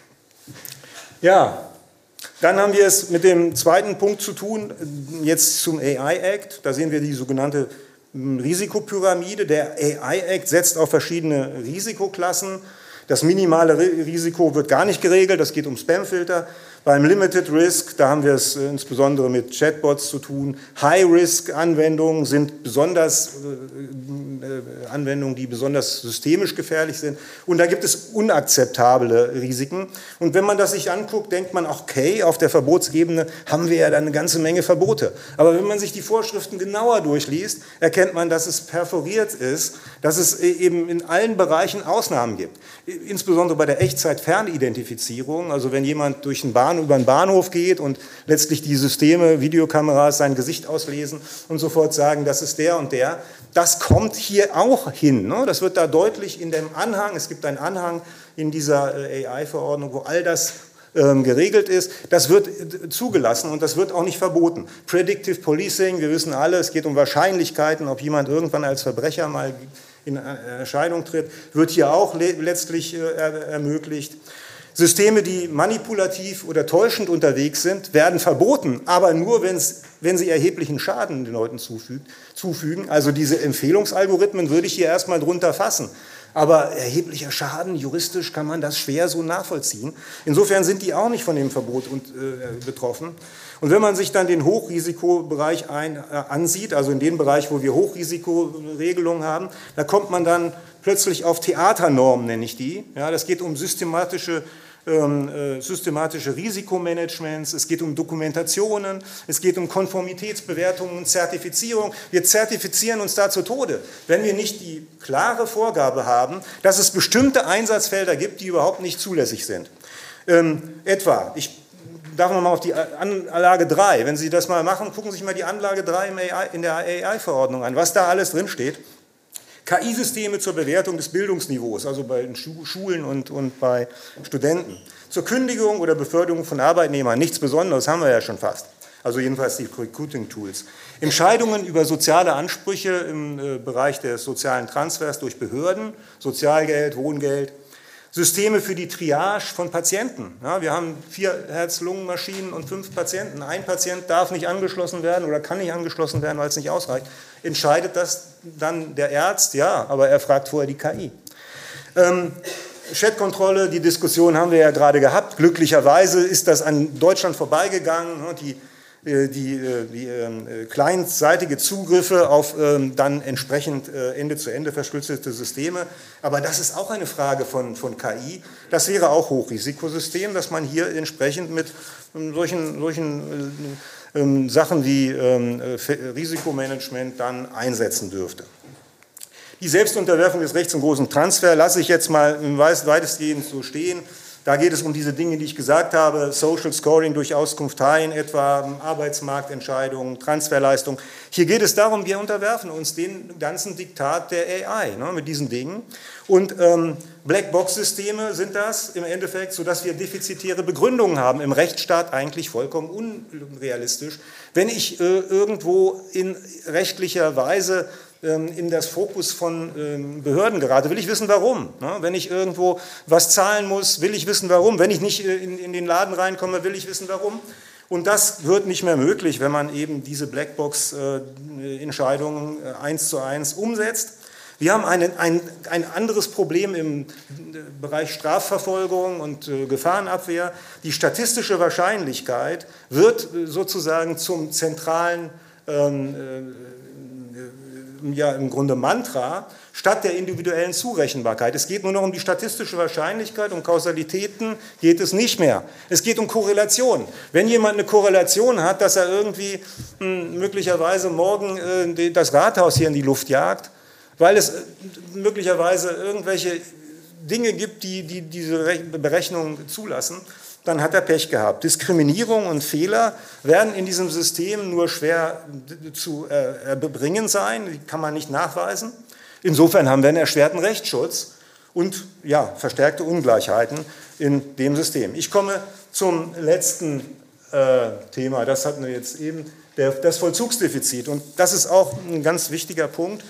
Ja, dann haben wir es mit dem zweiten Punkt zu tun, jetzt zum AI Act. Da sehen wir die sogenannte Risikopyramide. Der AI Act setzt auf verschiedene Risikoklassen. Das minimale Risiko wird gar nicht geregelt, das geht um Spamfilter. Beim Limited Risk, da haben wir es insbesondere mit Chatbots zu tun. High-Risk-Anwendungen sind besonders Anwendungen, die besonders systemisch gefährlich sind. Und da gibt es unakzeptable Risiken. Und wenn man das sich anguckt, denkt man, okay, auf der Verbotsebene haben wir ja dann eine ganze Menge Verbote. Aber wenn man sich die Vorschriften genauer durchliest, erkennt man, dass es perforiert ist, dass es eben in allen Bereichen Ausnahmen gibt. Insbesondere bei der Echtzeit-Fernidentifizierung, also wenn jemand über einen Bahnhof geht und letztlich die Systeme, Videokameras sein Gesicht auslesen und sofort sagen, das ist der und der, das kommt hier auch hin. Ne? Das wird da deutlich in dem Anhang, es gibt einen Anhang in dieser AI-Verordnung, wo all das geregelt ist, das wird zugelassen und das wird auch nicht verboten. Predictive Policing, wir wissen alle, es geht um Wahrscheinlichkeiten, ob jemand irgendwann als Verbrecher mal in Erscheinung tritt, wird hier auch letztlich ermöglicht. Systeme, die manipulativ oder täuschend unterwegs sind, werden verboten, aber nur, wenn sie erheblichen Schaden den Leuten zufügen. Also diese Empfehlungsalgorithmen würde ich hier erstmal drunter fassen. Aber erheblicher Schaden, juristisch kann man das schwer so nachvollziehen. Insofern sind die auch nicht von dem Verbot betroffen. Und wenn man sich dann den Hochrisikobereich ansieht, also in den Bereich, wo wir Hochrisikoregelungen haben, da kommt man dann plötzlich auf Theaternormen, nenne ich die. Ja, das geht um systematische Risikomanagements, es geht um Dokumentationen, es geht um Konformitätsbewertungen und Zertifizierung. Wir zertifizieren uns da zu Tode, wenn wir nicht die klare Vorgabe haben, dass es bestimmte Einsatzfelder gibt, die überhaupt nicht zulässig sind. Ich darf mal auf die Anlage 3, wenn Sie das mal machen, gucken Sie sich mal die Anlage 3 in der AI-Verordnung an, was da alles drinsteht. KI-Systeme zur Bewertung des Bildungsniveaus, also bei Schulen und bei Studenten. Zur Kündigung oder Beförderung von Arbeitnehmern, nichts Besonderes, haben wir ja schon fast. Also jedenfalls die Recruiting-Tools. Entscheidungen über soziale Ansprüche im Bereich des sozialen Transfers durch Behörden, Sozialgeld, Wohngeld. Systeme für die Triage von Patienten. Ja, wir haben 4 Herz-Lungen-Maschinen und 5 Patienten. Ein Patient darf nicht angeschlossen werden oder kann nicht angeschlossen werden, weil es nicht ausreicht. Entscheidet das dann der Arzt? Ja, aber er fragt vorher die KI. Chatkontrolle, die Diskussion haben wir ja gerade gehabt. Glücklicherweise ist das an Deutschland vorbeigegangen. Die clientseitige Zugriffe auf dann entsprechend Ende-zu-Ende verschlüsselte Systeme. Aber das ist auch eine Frage von KI. Das wäre auch Hochrisikosystem, dass man hier entsprechend mit solchen Sachen wie Risikomanagement dann einsetzen dürfte. Die Selbstunterwerfung des Rechts zum großen Transfer lasse ich jetzt mal weitestgehend so stehen. Da geht es um diese Dinge, die ich gesagt habe, Social Scoring durch Auskunfteien, etwa Arbeitsmarktentscheidungen, Transferleistung. Hier geht es darum, wir unterwerfen uns den ganzen Diktat der AI mit diesen Dingen. Und Blackbox-Systeme sind das im Endeffekt, sodass wir defizitäre Begründungen haben. Im Rechtsstaat eigentlich vollkommen unrealistisch. Wenn ich irgendwo in rechtlicher Weise in das Fokus von Behörden gerate, will ich wissen, warum. Wenn ich irgendwo was zahlen muss, will ich wissen, warum. Wenn ich nicht in den Laden reinkomme, will ich wissen, warum. Und das wird nicht mehr möglich, wenn man eben diese Blackbox-Entscheidungen 1:1 umsetzt. Wir haben ein anderes Problem im Bereich Strafverfolgung und Gefahrenabwehr. Die statistische Wahrscheinlichkeit wird sozusagen zum zentralen, im Grunde Mantra, statt der individuellen Zurechenbarkeit. Es geht nur noch um die statistische Wahrscheinlichkeit, um Kausalitäten geht es nicht mehr. Es geht um Korrelation. Wenn jemand eine Korrelation hat, dass er irgendwie möglicherweise morgen das Rathaus hier in die Luft jagt, weil es möglicherweise irgendwelche Dinge gibt, die diese Berechnung zulassen, dann hat er Pech gehabt. Diskriminierung und Fehler werden in diesem System nur schwer zu erbringen sein, die kann man nicht nachweisen. Insofern haben wir einen erschwerten Rechtsschutz und ja, verstärkte Ungleichheiten in dem System. Ich komme zum letzten Thema, das hatten wir jetzt eben, das Vollzugsdefizit. Und das ist auch ein ganz wichtiger Punkt.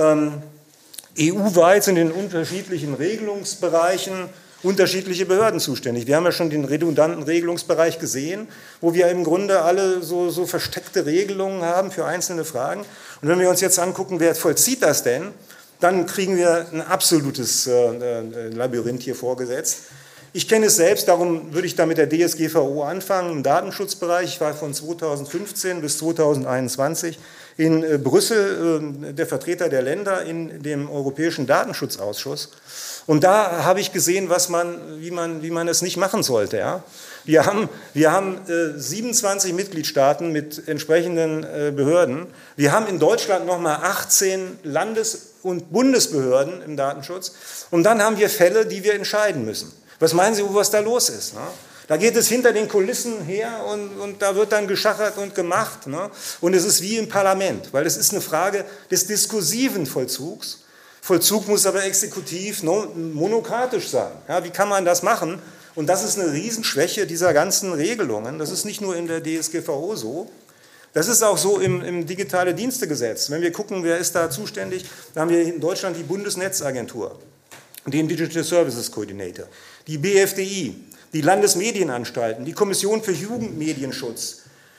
EU-weit sind in unterschiedlichen Regelungsbereichen unterschiedliche Behörden zuständig. Wir haben ja schon den redundanten Regelungsbereich gesehen, wo wir im Grunde alle so versteckte Regelungen haben für einzelne Fragen. Und wenn wir uns jetzt angucken, wer vollzieht das denn, dann kriegen wir ein absolutes Labyrinth hier vorgesetzt. Ich kenne es selbst, darum würde ich da mit der DSGVO anfangen, im Datenschutzbereich. Ich war von 2015 bis 2021 in Brüssel, der Vertreter der Länder in dem Europäischen Datenschutzausschuss. Und da habe ich gesehen, wie man es nicht machen sollte. Ja? Wir haben 27 Mitgliedstaaten mit entsprechenden Behörden. Wir haben in Deutschland nochmal 18 Landes- und Bundesbehörden im Datenschutz. Und dann haben wir Fälle, die wir entscheiden müssen. Was meinen Sie, was da los ist? Ne? Da geht es hinter den Kulissen her und da wird dann geschachert und gemacht. Ne? Und es ist wie im Parlament, weil es ist eine Frage des diskursiven Vollzugs. Vollzug muss aber exekutiv monokratisch sein. Ja, wie kann man das machen? Und das ist eine Riesenschwäche dieser ganzen Regelungen. Das ist nicht nur in der DSGVO so. Das ist auch so im Digitale Dienstegesetz. Wenn wir gucken, wer ist da zuständig, da haben wir in Deutschland die Bundesnetzagentur, den Digital Services Coordinator, die BFDI, die Landesmedienanstalten, die Kommission für Jugendmedienschutz,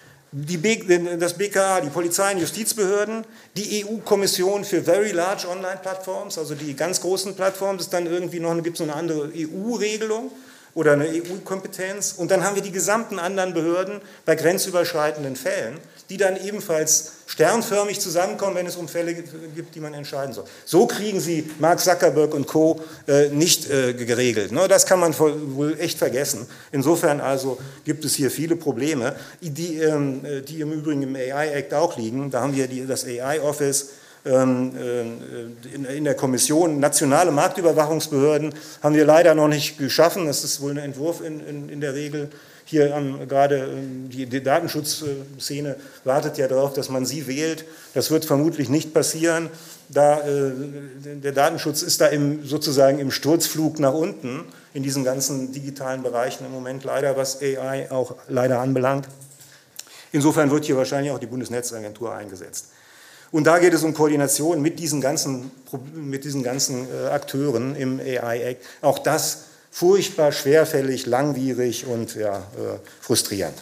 das BKA, die Polizei- und Justizbehörden, die EU-Kommission für Very Large Online-Plattforms, also die ganz großen Plattformen, das ist dann irgendwie gibt es noch eine andere EU-Regelung oder eine EU-Kompetenz. Und dann haben wir die gesamten anderen Behörden bei grenzüberschreitenden Fällen, die dann ebenfalls sternförmig zusammenkommen, wenn es um Fälle gibt, die man entscheiden soll. So kriegen Sie Mark Zuckerberg und Co. Nicht geregelt. Das kann man wohl echt vergessen. Insofern also gibt es hier viele Probleme, die im Übrigen im AI-Act auch liegen. Da haben wir das AI-Office in der Kommission. Nationale Marktüberwachungsbehörden haben wir leider noch nicht geschaffen. Das ist wohl ein Entwurf in der Regel. Hier gerade die Datenschutzszene wartet ja darauf, dass man sie wählt. Das wird vermutlich nicht passieren. Der Datenschutz ist da sozusagen im Sturzflug nach unten in diesen ganzen digitalen Bereichen im Moment leider, was AI auch leider anbelangt. Insofern wird hier wahrscheinlich auch die Bundesnetzagentur eingesetzt. Und da geht es um Koordination mit diesen ganzen Akteuren im AI-Act. Auch das furchtbar schwerfällig, langwierig und frustrierend.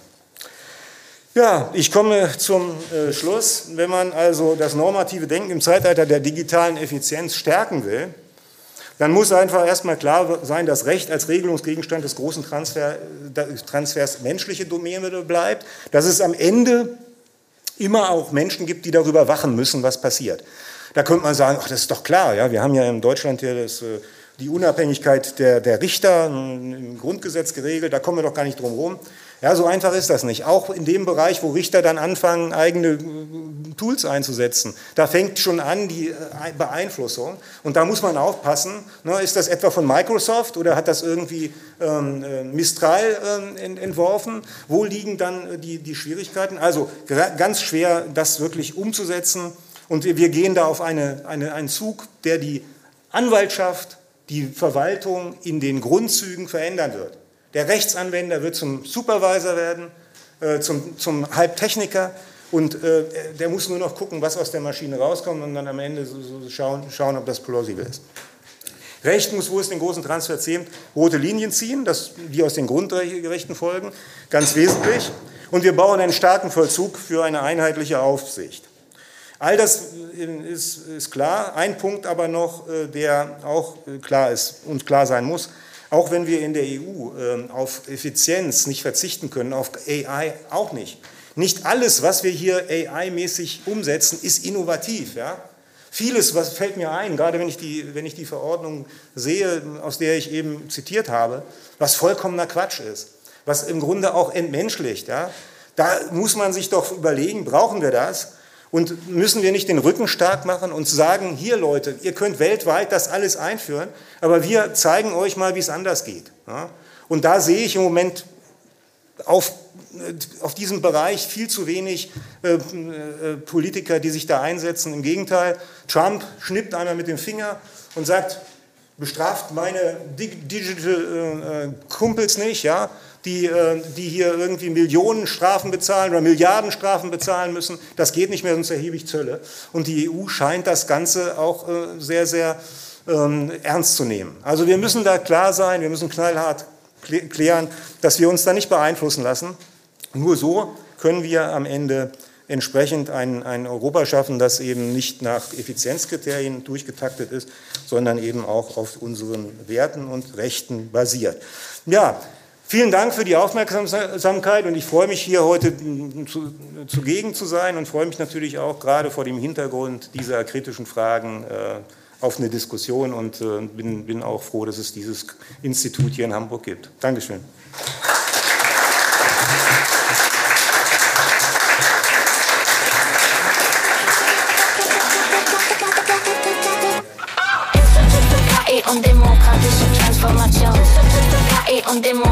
Ja, ich komme zum Schluss. Wenn man also das normative Denken im Zeitalter der digitalen Effizienz stärken will, dann muss einfach erstmal klar sein, dass Recht als Regelungsgegenstand des großen Transfers menschliche Domäne bleibt, dass es am Ende immer auch Menschen gibt, die darüber wachen müssen, was passiert. Da könnte man sagen, ach, das ist doch klar, ja, wir haben ja in Deutschland hier die Unabhängigkeit der Richter im Grundgesetz geregelt, da kommen wir doch gar nicht drum herum. Ja, so einfach ist das nicht. Auch in dem Bereich, wo Richter dann anfangen, eigene Tools einzusetzen, da fängt schon an die Beeinflussung. Und da muss man aufpassen, ist das etwa von Microsoft oder hat das irgendwie Mistral entworfen? Wo liegen dann die Schwierigkeiten? Also ganz schwer, das wirklich umzusetzen. Und wir gehen da auf einen Zug, der die Anwaltschaft, die Verwaltung in den Grundzügen verändern wird. Der Rechtsanwender wird zum Supervisor werden, zum Halbtechniker und der muss nur noch gucken, was aus der Maschine rauskommt und dann am Ende schauen, ob das plausibel ist. Recht muss, wo es den großen Transfer zähmt, rote Linien ziehen, die aus den Grundrechten folgen, ganz wesentlich. Und wir brauchen einen starken Vollzug für eine einheitliche Aufsicht. All das ist klar. Ein Punkt aber noch, der auch klar ist und klar sein muss, auch wenn wir in der EU auf Effizienz nicht verzichten können, auf AI auch nicht. Nicht alles, was wir hier AI-mäßig umsetzen, ist innovativ. Ja? Vieles, was fällt mir ein, gerade wenn ich die Verordnung sehe, aus der ich eben zitiert habe, was vollkommener Quatsch ist, was im Grunde auch entmenschlicht. Ja? Da muss man sich doch überlegen, brauchen wir das? Und müssen wir nicht den Rücken stark machen und sagen, hier Leute, ihr könnt weltweit das alles einführen, aber wir zeigen euch mal, wie es anders geht. Ja? Und da sehe ich im Moment auf diesem Bereich viel zu wenig Politiker, die sich da einsetzen. Im Gegenteil, Trump schnippt einmal mit dem Finger und sagt, bestraft meine Digital Kumpels nicht, ja? Die hier irgendwie Millionenstrafen bezahlen oder Milliardenstrafen bezahlen müssen. Das geht nicht mehr, sonst erhebe ich Zölle. Und die EU scheint das Ganze auch sehr, sehr ernst zu nehmen. Also wir müssen da klar sein, wir müssen knallhart klären, dass wir uns da nicht beeinflussen lassen. Nur so können wir am Ende entsprechend ein Europa schaffen, das eben nicht nach Effizienzkriterien durchgetaktet ist, sondern eben auch auf unseren Werten und Rechten basiert. Ja, vielen Dank für die Aufmerksamkeit und ich freue mich, hier heute zugegen zu sein und freue mich natürlich auch gerade vor dem Hintergrund dieser kritischen Fragen auf eine Diskussion und bin auch froh, dass es dieses Institut hier in Hamburg gibt. Dankeschön. Institut für KI und demokratische Transformation. Institut für KI und Demokratische